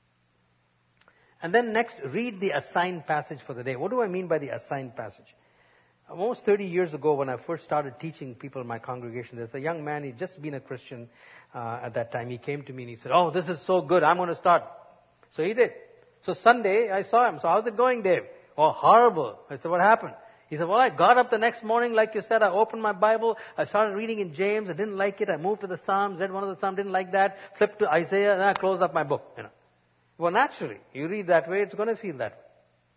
And then next, read the assigned passage for the day. What do I mean by the assigned passage? Almost 30 years ago, when I first started teaching people in my congregation, there's a young man, he'd just been a Christian at that time. He came to me and he said, oh, this is so good, I'm going to start. So he did. So Sunday, I saw him. So how's it going, Dave? Oh, horrible. I said, what happened? He said, well, I got up the next morning, like you said, I opened my Bible, I started reading in James, I didn't like it, I moved to the Psalms, read one of the Psalms, didn't like that, flipped to Isaiah, and I closed up my book, Well, naturally, you read that way, it's going to feel that way.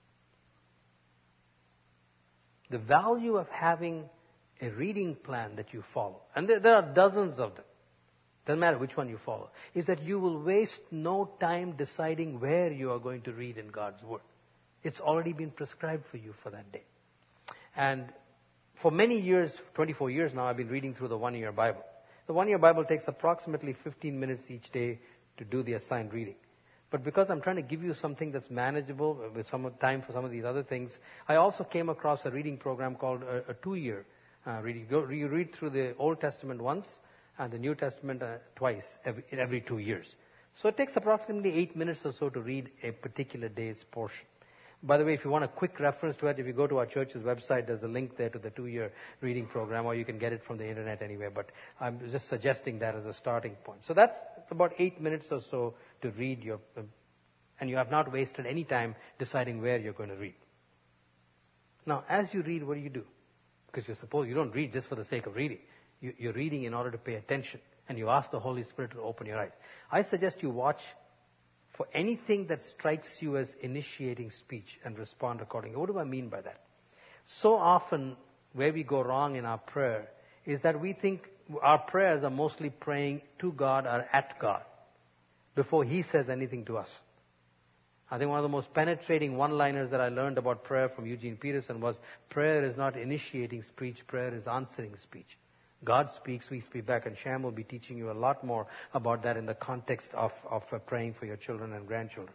The value of having a reading plan that you follow, and there are dozens of them, doesn't matter which one you follow, is that you will waste no time deciding where you are going to read in God's Word. It's already been prescribed for you for that day. And for many years, 24 years now, I've been reading through the one-year Bible. The one-year Bible takes approximately 15 minutes each day to do the assigned reading. But because I'm trying to give you something that's manageable with some time for some of these other things, I also came across a reading program called a 2-year reading. You read through the Old Testament once and the New Testament twice every 2 years. So it takes approximately 8 minutes or so to read a particular day's portion. By the way, if you want a quick reference to it, if you go to our church's website, there's a link there to the 2-year reading program, or you can get it from the internet anywhere. But I'm just suggesting that as a starting point. So that's about 8 minutes or so to read and you have not wasted any time deciding where you're going to read. Now, as you read, what do? Because you don't read just for the sake of reading. You're reading in order to pay attention. And you ask the Holy Spirit to open your eyes. I suggest you watch for anything that strikes you as initiating speech and respond accordingly. What do I mean by that? So often, where we go wrong in our prayer is that we think our prayers are mostly praying to God or at God before He says anything to us. I think one of the most penetrating one-liners that I learned about prayer from Eugene Peterson was, prayer is not initiating speech, prayer is answering speech. God speaks, we speak back, and Sham will be teaching you a lot more about that in the context of praying for your children and grandchildren.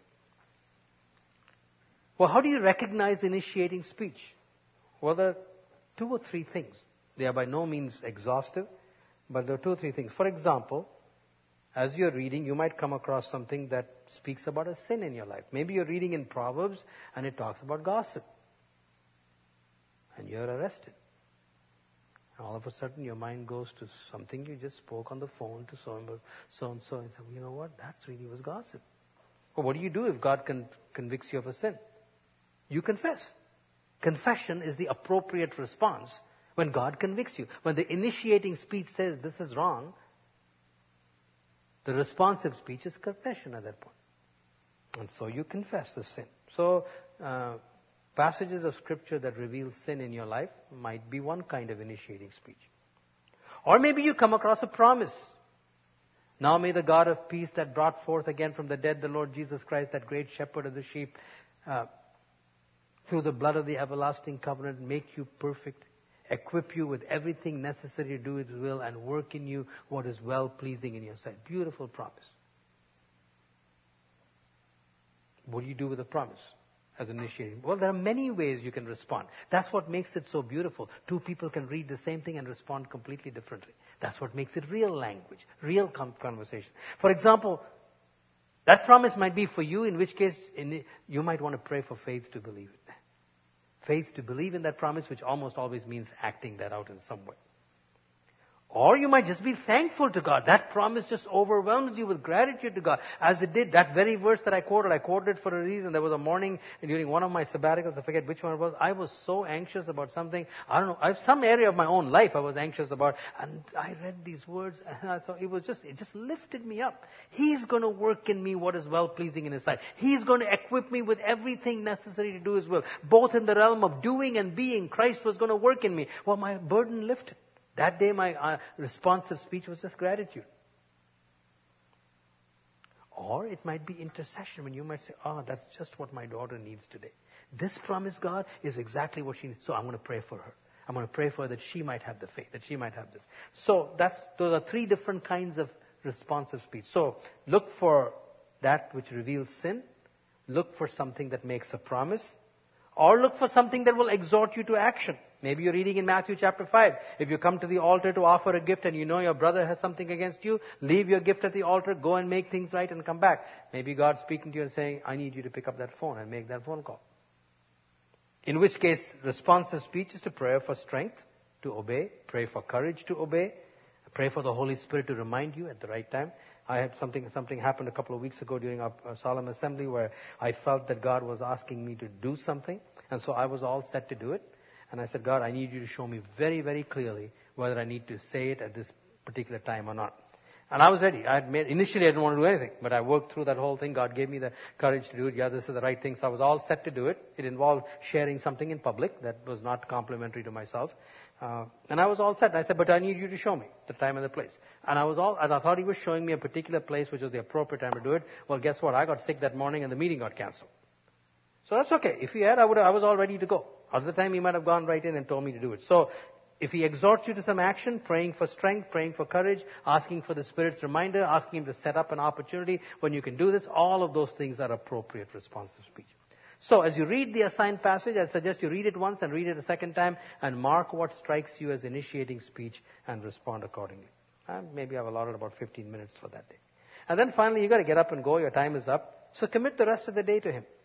Well, how do you recognize initiating speech? Well, there are 2 or 3 things. They are by no means exhaustive, but there are 2 or 3 things. For example, as you're reading, you might come across something that speaks about a sin in your life. Maybe you're reading in Proverbs and it talks about gossip. And you're arrested. All of a sudden, your mind goes to something you just spoke on the phone to so and so. And say, you know what? That really was gossip. Well, what do you do if God convicts you of a sin? You confess. Confession is the appropriate response when God convicts you. When the initiating speech says this is wrong, the responsive speech is confession at that point. And so you confess the sin. So, passages of Scripture that reveal sin in your life might be one kind of initiating speech. Or maybe you come across a promise. Now may the God of peace that brought forth again from the dead the Lord Jesus Christ, that great shepherd of the sheep, through the blood of the everlasting covenant, make you perfect, equip you with everything necessary to do His will, and work in you what is well-pleasing in your sight. Beautiful promise. What do you do with the promise? As initiating? Well, there are many ways you can respond. That's what makes it so beautiful. 2 people can read the same thing and respond completely differently. That's what makes it real language, real conversation. For example, that promise might be for you, in which case you might want to pray for faith to believe it. Faith to believe in that promise, which almost always means acting that out in some way. Or you might just be thankful to God. That promise just overwhelms you with gratitude to God. As it did, that very verse that I quoted it for a reason. There was a morning during one of my sabbaticals, I forget which one it was, I was so anxious about something. I don't know, some area of my own life I was anxious about. And I read these words and I thought it just lifted me up. He's going to work in me what is well-pleasing in His sight. He's going to equip me with everything necessary to do His will. Both in the realm of doing and being, Christ was going to work in me. Well, my burden lifted. That day, my responsive speech was just gratitude. Or it might be intercession, when you might say, that's just what my daughter needs today. This promise, God, is exactly what she needs. So I'm going to pray for her. I'm going to pray for her that she might have the faith, that she might have this. So those are 3 different kinds of responsive speech. So look for that which reveals sin. Look for something that makes a promise. Or look for something that will exhort you to action. Maybe you're reading in Matthew chapter 5. If you come to the altar to offer a gift and you know your brother has something against you, leave your gift at the altar, go and make things right and come back. Maybe God's speaking to you and saying, I need you to pick up that phone and make that phone call. In which case, responsive speech is to pray for strength to obey, pray for courage to obey, pray for the Holy Spirit to remind you at the right time. I had something happened a couple of weeks ago during our solemn assembly where I felt that God was asking me to do something. And so I was all set to do it. And I said, God, I need you to show me very, very clearly whether I need to say it at this particular time or not. And I was ready. Initially I didn't want to do anything, but I worked through that whole thing. God gave me the courage to do it. Yeah, this is the right thing. So I was all set to do it. It involved sharing something in public that was not complimentary to myself. And I was all set. I said, but I need you to show me the time and the place. And I thought He was showing me a particular place which was the appropriate time to do it. Well, guess what? I got sick that morning and the meeting got canceled. So that's okay. If He had, I was all ready to go. Other time He might have gone right in and told me to do it. So if He exhorts you to some action, praying for strength, praying for courage, asking for the Spirit's reminder, asking Him to set up an opportunity when you can do this, all of those things are appropriate responsive speech. So as you read the assigned passage, I suggest you read it once and read it a second time and mark what strikes you as initiating speech and respond accordingly. Maybe I've allotted about 15 minutes for that day. And then finally, you've got to get up and go. Your time is up. So commit the rest of the day to Him.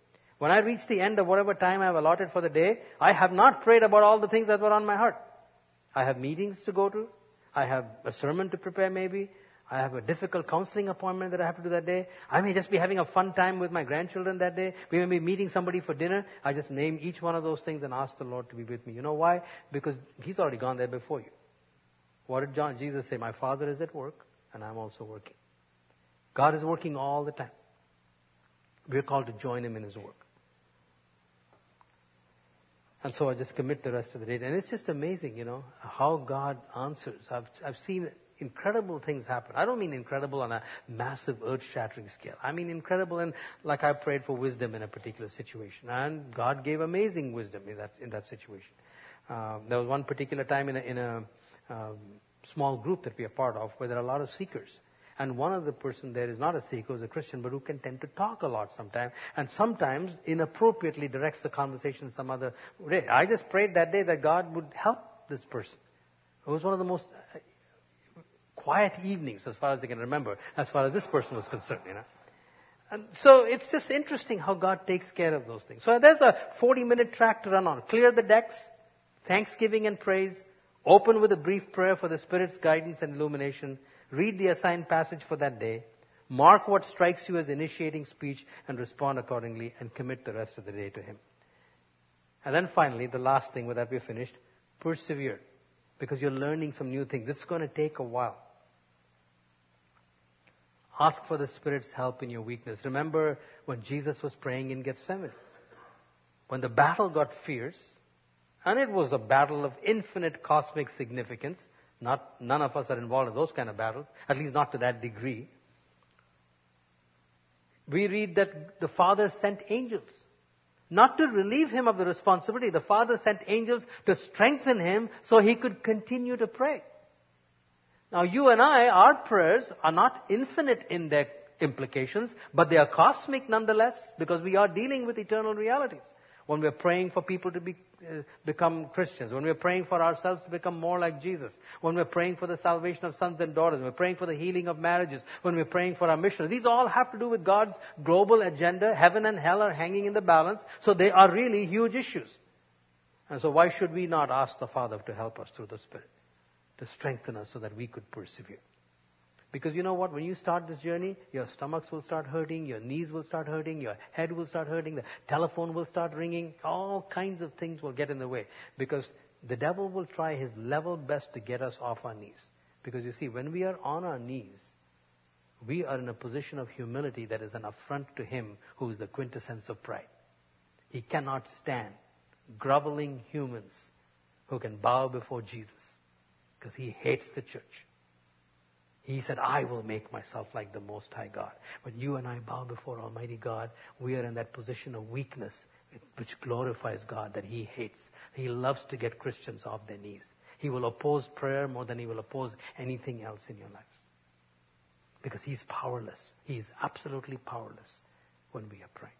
When I reach the end of whatever time I have allotted for the day, I have not prayed about all the things that were on my heart. I have meetings to go to. I have a sermon to prepare maybe. I have a difficult counseling appointment that I have to do that day. I may just be having a fun time with my grandchildren that day. We may be meeting somebody for dinner. I just name each one of those things and ask the Lord to be with me. You know why? Because He's already gone there before you. What did Jesus say? My Father is at work and I'm also working. God is working all the time. We are called to join Him in His work. And so I just commit the rest of the day. And it's just amazing, how God answers. I've seen incredible things happen. I don't mean incredible on a massive earth-shattering scale. I mean incredible in, like I prayed for wisdom in a particular situation. And God gave amazing wisdom in that situation. There was one particular time in a small group that we are part of where there are a lot of seekers. And one of the person there is not a seeker, is a Christian, but who can tend to talk a lot sometimes. And sometimes inappropriately directs the conversation some other way. I just prayed that day that God would help this person. It was one of the most quiet evenings, as far as I can remember, as far as this person was concerned, And so it's just interesting how God takes care of those things. So there's a 40-minute track to run on. Clear the decks, thanksgiving and praise, open with a brief prayer for the Spirit's guidance and illumination, read the assigned passage for that day, mark what strikes you as initiating speech and respond accordingly, and commit the rest of the day to Him. And then finally, the last thing with that we're finished, persevere. Because you're learning some new things. It's going to take a while. Ask for the Spirit's help in your weakness. Remember when Jesus was praying in Gethsemane. When the battle got fierce, and it was a battle of infinite cosmic significance. None of us are involved in those kind of battles, at least not to that degree. We read that the Father sent angels. Not to relieve Him of the responsibility. The Father sent angels to strengthen Him so He could continue to pray. Now you and I, our prayers are not infinite in their implications, but they are cosmic nonetheless because we are dealing with eternal realities. When we're praying for people to become Christians, when we're praying for ourselves to become more like Jesus, when we're praying for the salvation of sons and daughters, when we're praying for the healing of marriages, when we're praying for our mission, these all have to do with God's global agenda. Heaven and hell are hanging in the balance, so they are really huge issues. And so why should we not ask the Father to help us through the Spirit, to strengthen us so that we could persevere? Because you know what? When you start this journey, your stomachs will start hurting, your knees will start hurting, your head will start hurting, the telephone will start ringing. All kinds of things will get in the way. Because the devil will try his level best to get us off our knees. Because you see, when we are on our knees, we are in a position of humility that is an affront to Him who is the quintessence of pride. He cannot stand groveling humans who can bow before Jesus. Because He hates the church. He said, I will make myself like the Most High God. When you and I bow before Almighty God, we are in that position of weakness which glorifies God that He hates. He loves to get Christians off their knees. He will oppose prayer more than He will oppose anything else in your life. Because He's powerless. He is absolutely powerless when we are praying.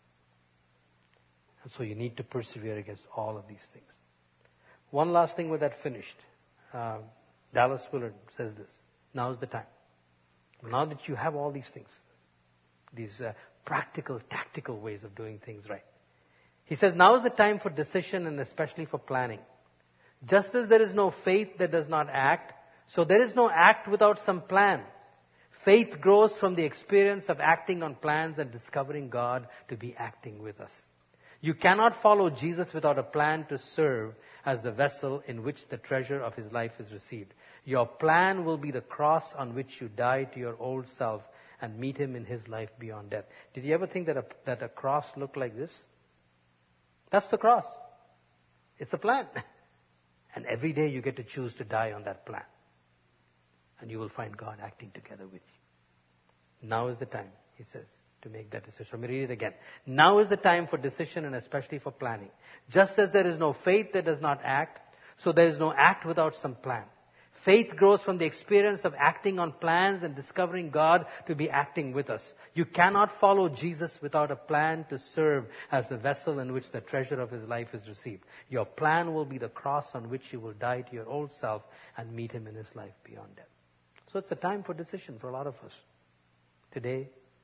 And so you need to persevere against all of these things. One last thing with that finished. Dallas Willard says this. Now is the time. Now that you have all these things, these practical, tactical ways of doing things right. He says, now is the time for decision and especially for planning. Just as there is no faith that does not act, so there is no act without some plan. Faith grows from the experience of acting on plans and discovering God to be acting with us. You cannot follow Jesus without a plan to serve as the vessel in which the treasure of His life is received. Your plan will be the cross on which you die to your old self and meet Him in His life beyond death. Did you ever think that a cross looked like this? That's the cross. It's a plan. And every day you get to choose to die on that plan. And you will find God acting together with you. Now is the time, he says, to make that decision. Let me read it again. Now is the time for decision and especially for planning. Just as there is no faith that does not act, so there is no act without some plan. Faith grows from the experience of acting on plans and discovering God to be acting with us. You cannot follow Jesus without a plan to serve as the vessel in which the treasure of His life is received. Your plan will be the cross on which you will die to your old self and meet Him in His life beyond death. So it's a time for decision for a lot of us. Today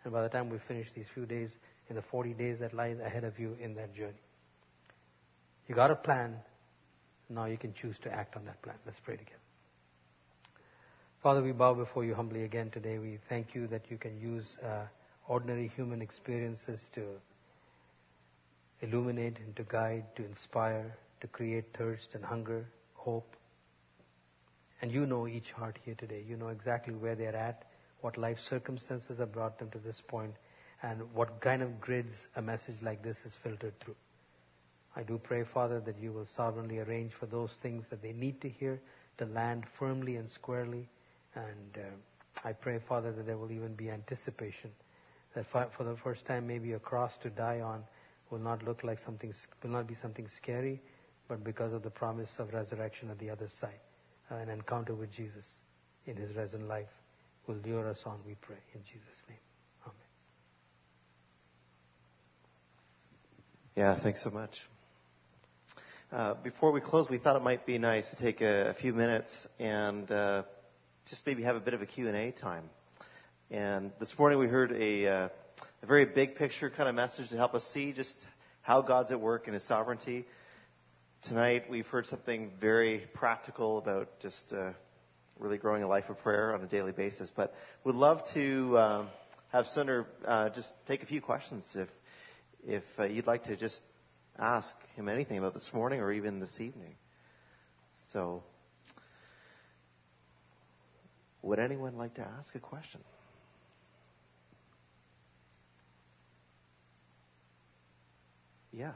and by the time we finish these few days, in the 40 days that lies ahead of you in that journey. You got a plan. Now you can choose to act on that plan. Let's pray together. Father, we bow before you humbly again today. We thank you that you can use ordinary human experiences to illuminate and to guide, to inspire, to create thirst and hunger, hope. And you know each heart here today. You know exactly where they're at, what life circumstances have brought them to this point, and what kind of grids a message like this is filtered through. I do pray, Father, that you will sovereignly arrange for those things that they need to hear to land firmly and squarely. And I pray, Father, that there will even be anticipation, that for the first time maybe a cross to die on will not be something scary, but because of the promise of resurrection at the other side, an encounter with Jesus in his risen life will lure us on, we pray, in Jesus' name. Amen.
Yeah, thanks so much. Before we close, we thought it might be nice to take a few minutes and just maybe have a bit of a Q&A time. And this morning we heard a very big picture kind of message to help us see just how God's at work in his sovereignty. Tonight we've heard something very practical about just really growing a life of prayer on a daily basis. But we'd love to have Sundar just take a few questions if you'd like to just ask him anything about this morning or even this evening. So, would anyone like to ask a question? Yes.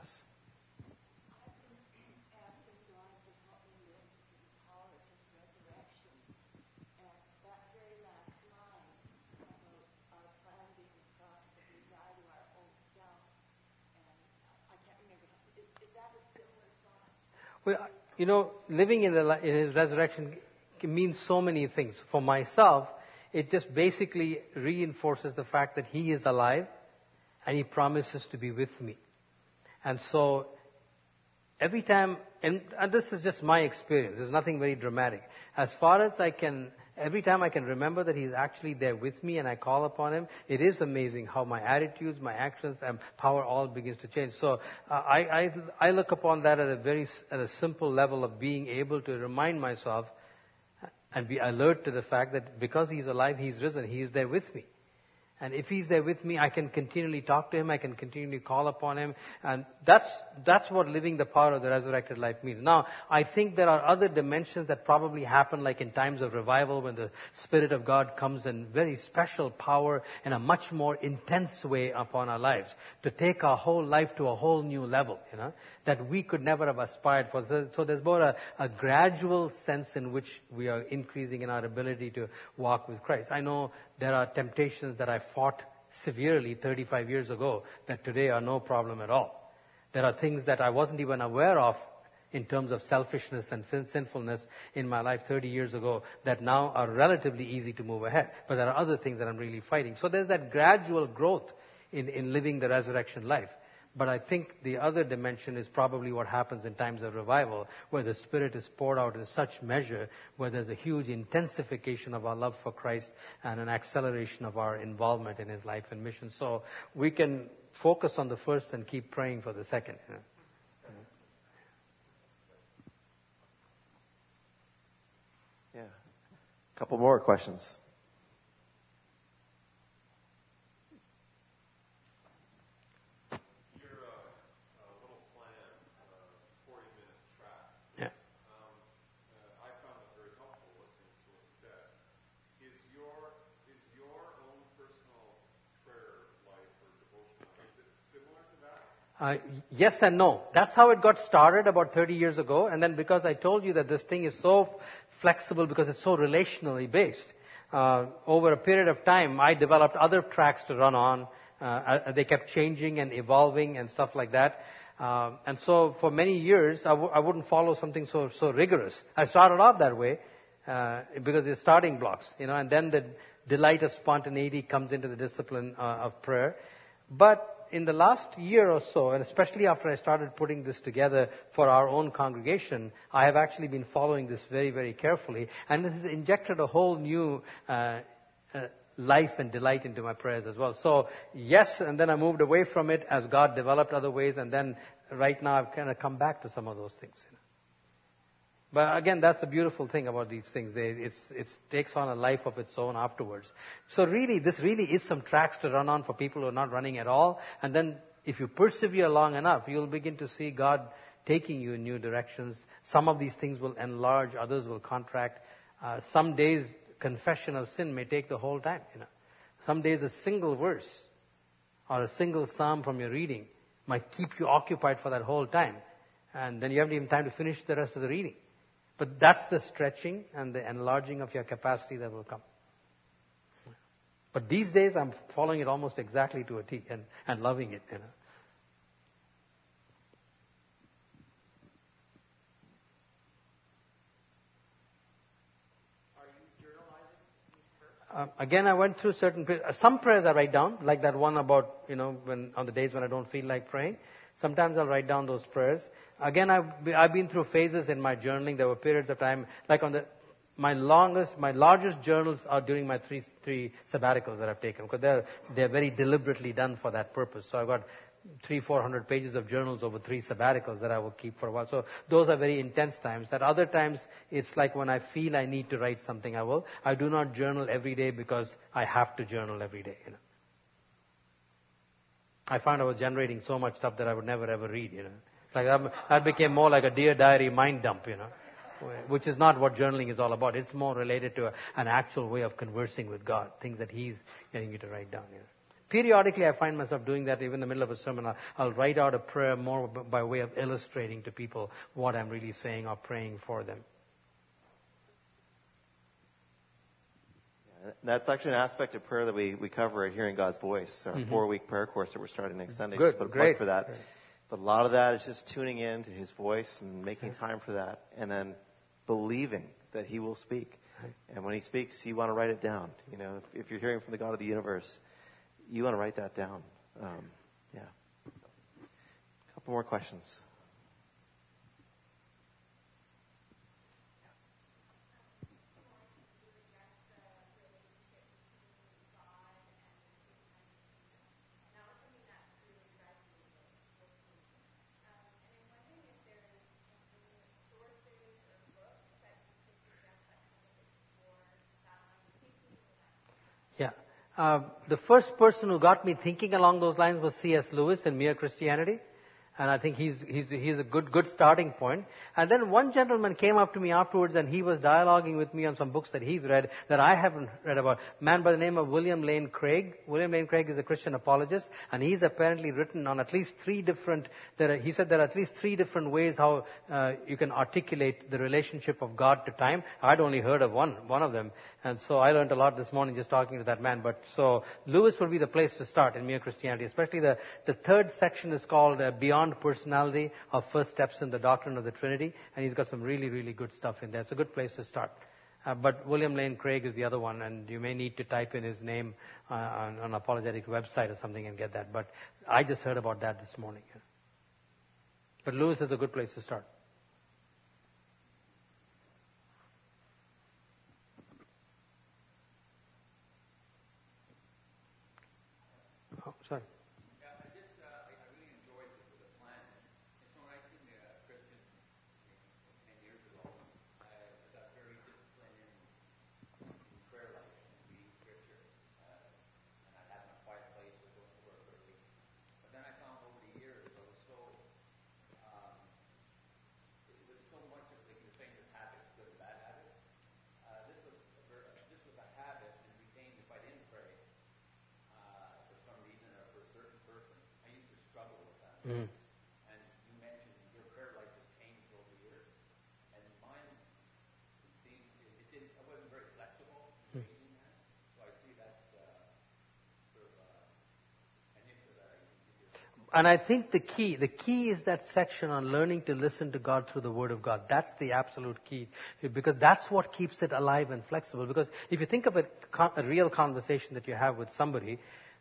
Well, you know, living in his resurrection means so many things. For myself, it just basically reinforces the fact that he is alive and he promises to be with me. And so every time, and this is just my experience, there's nothing very dramatic. As far as every time I can remember that he's actually there with me and I call upon him, it is amazing how my attitudes, my actions, and power all begins to change. So I look upon that at a simple level of being able to remind myself and be alert to the fact that because he's alive, he's risen, he is there with me. And if he's there with me, I can continually talk to him, I can continually call upon him. And that's what living the power of the resurrected life means. Now, I think there are other dimensions that probably happen, like in times of revival, when the Spirit of God comes in very special power in a much more intense way upon our lives, to take our whole life to a whole new level, that we could never have aspired for. So there's more a gradual sense in which we are increasing in our ability to walk with Christ. I know there are temptations that I fought severely 35 years ago that today are no problem at all. There are things that I wasn't even aware of in terms of selfishness and sinfulness in my life 30 years ago that now are relatively easy to move ahead. But there are other things that I'm really fighting. So there's that gradual growth in living the resurrection life. But I think the other dimension is probably what happens in times of revival, where the Spirit is poured out in such measure, where there's a huge intensification of our love for Christ and an acceleration of our involvement in his life and mission. So we can focus on the first and keep praying for the second.
Yeah. A couple more questions.
Yes and no. That's how it got started about 30 years ago. And then because I told you that this thing is so flexible because it's so relationally based, over a period of time, I developed other tracks to run on. They kept changing and evolving and stuff like that. And so for many years, I wouldn't follow something so rigorous. I started off that way because it's starting blocks, and then the delight of spontaneity comes into the discipline of prayer. But in the last year or so, and especially after I started putting this together for our own congregation, I have actually been following this very, very carefully. And this has injected a whole new life and delight into my prayers as well. So, yes, and then I moved away from it as God developed other ways, and then right now I've kind of come back to some of those things. But again, that's the beautiful thing about these things. It takes on a life of its own afterwards. So really, this really is some tracks to run on for people who are not running at all. And then if you persevere long enough, you'll begin to see God taking you in new directions. Some of these things will enlarge, others will contract. Some days, confession of sin may take the whole time. Some days, a single verse or a single psalm from your reading might keep you occupied for that whole time. And then you haven't even time to finish the rest of the reading. But that's the stretching and the enlarging of your capacity that will come. But these days, I'm following it almost exactly to a T and loving it. Again, I went through some prayers I write down, like that one about, when on the days when I don't feel like praying. Sometimes I'll write down those prayers. Again, I've been through phases in my journaling. There were periods of time, like my largest journals are during my three sabbaticals that I've taken, because they're very deliberately done for that purpose. So I've got 300-400 pages of journals over 3 sabbaticals that I will keep for a while. So those are very intense times. At other times, it's like when I feel I need to write something, I will. I do not journal every day because I have to journal every day. I found I was generating so much stuff that I would never ever read. It's like that became more like a Dear Diary mind dump. Which is not what journaling is all about. It's more related to an actual way of conversing with God, things that He's getting you to write down. Periodically, I find myself doing that. Even in the middle of a sermon, I'll write out a prayer more by way of illustrating to people what I'm really saying or praying for them.
That's actually an aspect of prayer that we cover at Hearing God's Voice, our 4-week prayer course that we're starting next Sunday.
Good,
just put a
great.
plug for that. But a lot of that is just tuning in to His voice and making time for that, and then believing that He will speak. And when He speaks, you want to write it down. If you're hearing from the God of the universe, you want to write that down. A couple more questions.
The first person who got me thinking along those lines was C.S. Lewis in Mere Christianity. And I think he's a good starting point. And then one gentleman came up to me afterwards, and he was dialoguing with me on some books that he's read that I haven't read about. A man by the name of William Lane Craig. William Lane Craig is a Christian apologist, and he's apparently written on at least 3 different. He said there are at least 3 different ways how you can articulate the relationship of God to time. I'd only heard of one of them, and so I learned a lot this morning just talking to that man. But so Lewis would be the place to start in Mere Christianity, especially the 3rd section is called Beyond Personality, or First Steps in the Doctrine of the Trinity, and he's got some really, really good stuff in there. It's a good place to start. But William Lane Craig is the other one, and you may need to type in his name on an apologetic website or something and get that. But I just heard about that this morning. But Lewis is a good place to start. Oh, sorry.
And you mentioned your prayer life has changed over the years, and mine seemed I wasn't very flexible in reading that, so I see that's sort of an issue that I need to do.
And I think the key is that section on learning to listen to God through the Word of God. That's the absolute key, because that's what keeps it alive and flexible. Because if you think of a real conversation that you have with somebody,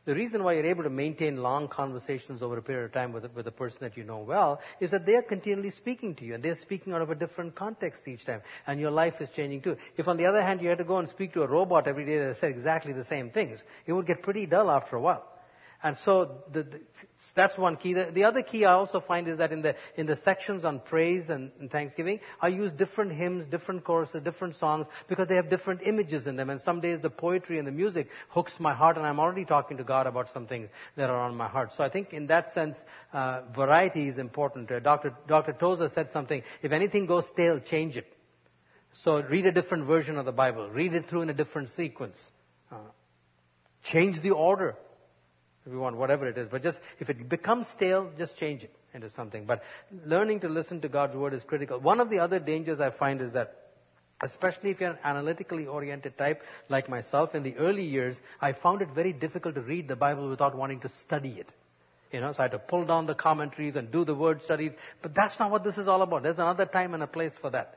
The reason why you're able to maintain long conversations over a period of time with a person that you know well is that they're continually speaking to you, and they're speaking out of a different context each time, and your life is changing too. If on the other hand you had to go and speak to a robot every day that said exactly the same things, it would get pretty dull after a while. And so that's one key. The other key I also find is that in the sections on praise and thanksgiving, I use different hymns, different choruses, different songs, because they have different images in them. And some days the poetry and the music hooks my heart, and I'm already talking to God about some things that are on my heart. So I think in that sense, variety is important. Dr. Tozer said something, if anything goes stale, change it. So read a different version of the Bible. Read it through in a different sequence. Change the order. If you want, whatever it is. But just, if it becomes stale, just change it into something. But learning to listen to God's Word is critical. One of the other dangers I find is that, especially if you're an analytically oriented type like myself, in the early years, I found it very difficult to read the Bible without wanting to study it. So I had to pull down the commentaries and do the word studies. But that's not what this is all about. There's another time and a place for that.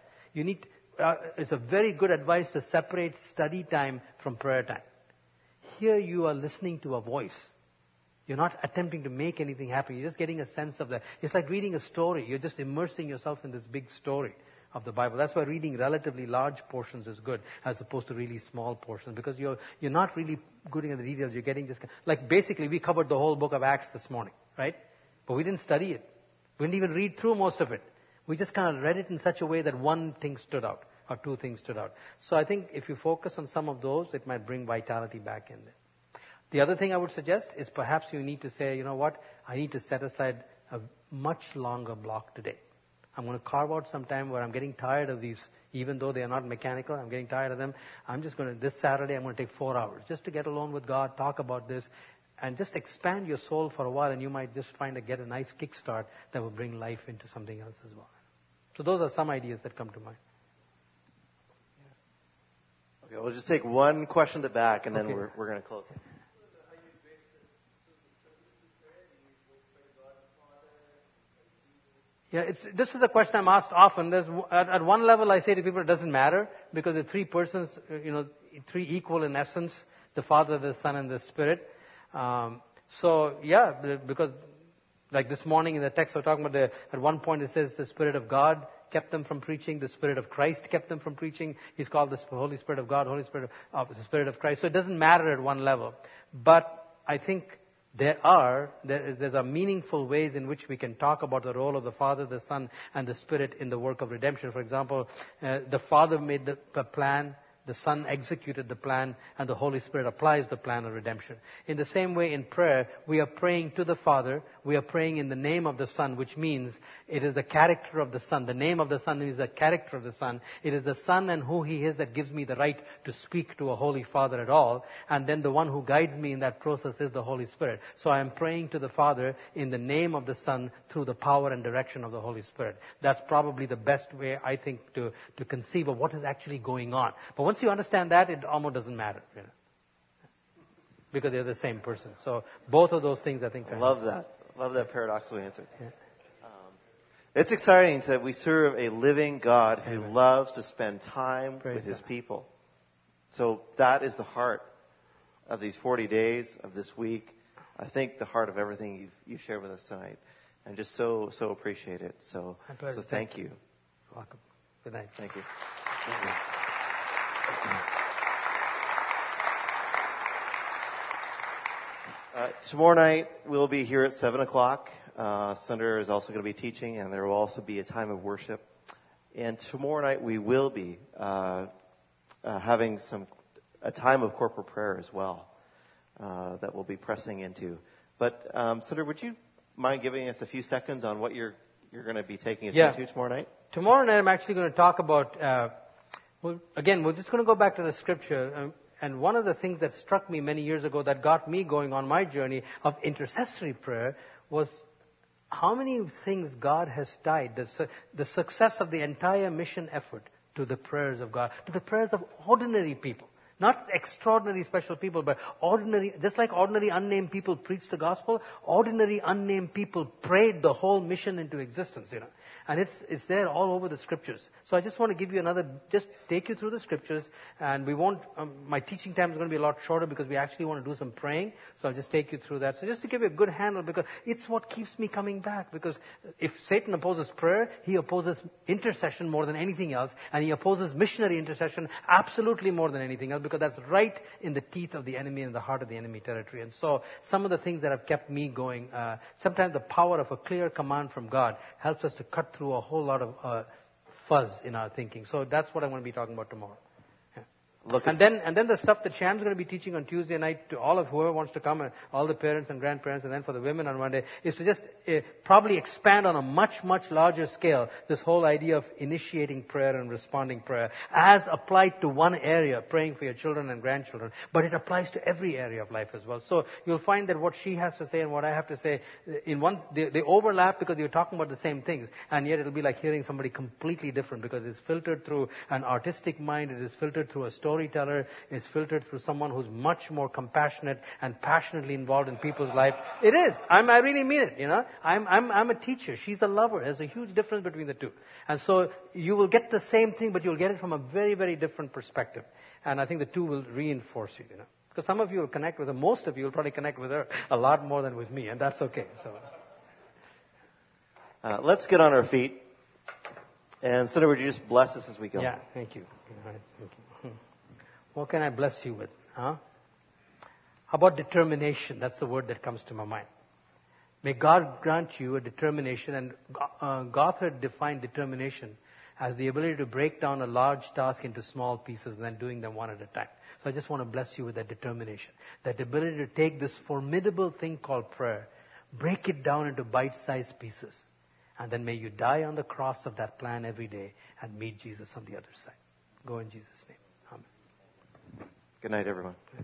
It's a very good advice to separate study time from prayer time. Here you are listening to a voice. You're not attempting to make anything happen. You're just getting a sense of that. It's like reading a story. You're just immersing yourself in this big story of the Bible. That's why reading relatively large portions is good, as opposed to really small portions, because you're not really getting into the details. You're getting just, like, basically we covered the whole book of Acts this morning, right? But we didn't study it. We didn't even read through most of it. We just kind of read it in such a way that one thing stood out, or two things stood out. So I think if you focus on some of those, it might bring vitality back in there. The other thing I would suggest is perhaps you need to say, you know what, I need to set aside a much longer block today. I'm going to carve out some time where I'm getting tired of these, even though they are not mechanical, I'm getting tired of them. I'm just going to, this Saturday, I'm going to take 4 hours just to get alone with God, talk about this, and just expand your soul for a while, and you might just get a nice kickstart that will bring life into something else as well. So those are some ideas that come to mind.
Okay, we'll just take one question at the back, and then we're going to close it.
Yeah, this is a question I'm asked often. At one level, I say to people, it doesn't matter, because the three persons, three equal in essence, the Father, the Son, and the Spirit. Because like this morning in the text we're talking about, at one point it says the Spirit of God kept them from preaching, the Spirit of Christ kept them from preaching. He's called the Holy Spirit of God, Holy Spirit of the Spirit of Christ. So it doesn't matter at one level. But I think there's meaningful ways in which we can talk about the role of the Father, the Son, and the Spirit in the work of redemption. For example, the Father made the plan, the Son executed the plan, and the Holy Spirit applies the plan of redemption. In the same way, in prayer, we are praying to the Father, we are praying in the name of the Son, which means it is the character of the Son. The name of the Son is the character of the Son. It is the Son and who He is that gives me the right to speak to a Holy Father at all. And then the one who guides me in that process is the Holy Spirit. So I am praying to the Father in the name of the Son through the power and direction of the Holy Spirit. That's probably the best way, I think, to conceive of what is actually going on. But once you understand that, it almost doesn't matter, because they're the same person. So both of those things, I think.
Love that paradoxical answer. Yeah. It's exciting that we serve a living God who loves to spend time with His people. So that is the heart of these 40 days of this week. I think the heart of everything you've shared with us tonight, and just so appreciate it. So thank you.
You're welcome. Good night.
Thank you. Tomorrow night we'll be here at 7 o'clock. Senator is also going to be teaching, and there will also be a time of worship. And tomorrow night we will be having a time of corporate prayer as well that we'll be pressing into. But Senator, would you mind giving us a few seconds on what you're going to be taking us into tomorrow night?
Tomorrow night I'm actually going to talk about. We're just going to go back to the scripture. And one of the things that struck me many years ago that got me going on my journey of intercessory prayer was how many things God has tied, the success of the entire mission effort, to the prayers of God, to the prayers of ordinary people. Not extraordinary special people, but ordinary, just like ordinary unnamed people preached the gospel, ordinary unnamed people prayed the whole mission into existence, And it's there all over the scriptures. So I just want to give you just take you through the scriptures, and we won't, my teaching time is going to be a lot shorter because we actually want to do some praying. So I'll just take you through that. So just to give you a good handle, because it's what keeps me coming back. Because if Satan opposes prayer, he opposes intercession more than anything else, and he opposes missionary intercession absolutely more than anything else, because that's right in the teeth of the enemy and the heart of the enemy territory. And so some of the things that have kept me going, sometimes the power of a clear command from God helps us to cut through a whole lot of fuzz in our thinking. So that's what I'm going to be talking about tomorrow. And then the stuff that Sham's going to be teaching on Tuesday night to all of whoever wants to come, all the parents and grandparents, and then for the women on Monday, is to just probably expand on a much, much larger scale this whole idea of initiating prayer and responding prayer as applied to one area, praying for your children and grandchildren. But it applies to every area of life as well. So you'll find that what she has to say and what I have to say, they overlap because you're talking about the same things. And yet it'll be like hearing somebody completely different because it's filtered through an artistic mind, it is filtered through a storyteller, it's filtered through someone who's much more compassionate and passionately involved in people's life. It is. I really mean it, I'm a teacher. She's a lover. There's a huge difference between the two. And so you will get the same thing, but you'll get it from a very, very different perspective. And I think the two will reinforce you, Because some of you will connect with her. Most of you will probably connect with her a lot more than with me, and that's okay. So
let's get on our feet. And Senator, would you just bless us as we go?
Yeah, thank you. All right, thank you. What can I bless you with? How about determination? That's the word that comes to my mind. May God grant you a determination, and Gothard defined determination as the ability to break down a large task into small pieces and then doing them one at a time. So I just want to bless you with that determination, that ability to take this formidable thing called prayer, break it down into bite-sized pieces, and then may you die on the cross of that plan every day and meet Jesus on the other side. Go in Jesus' name. Amen.
Good night, everyone.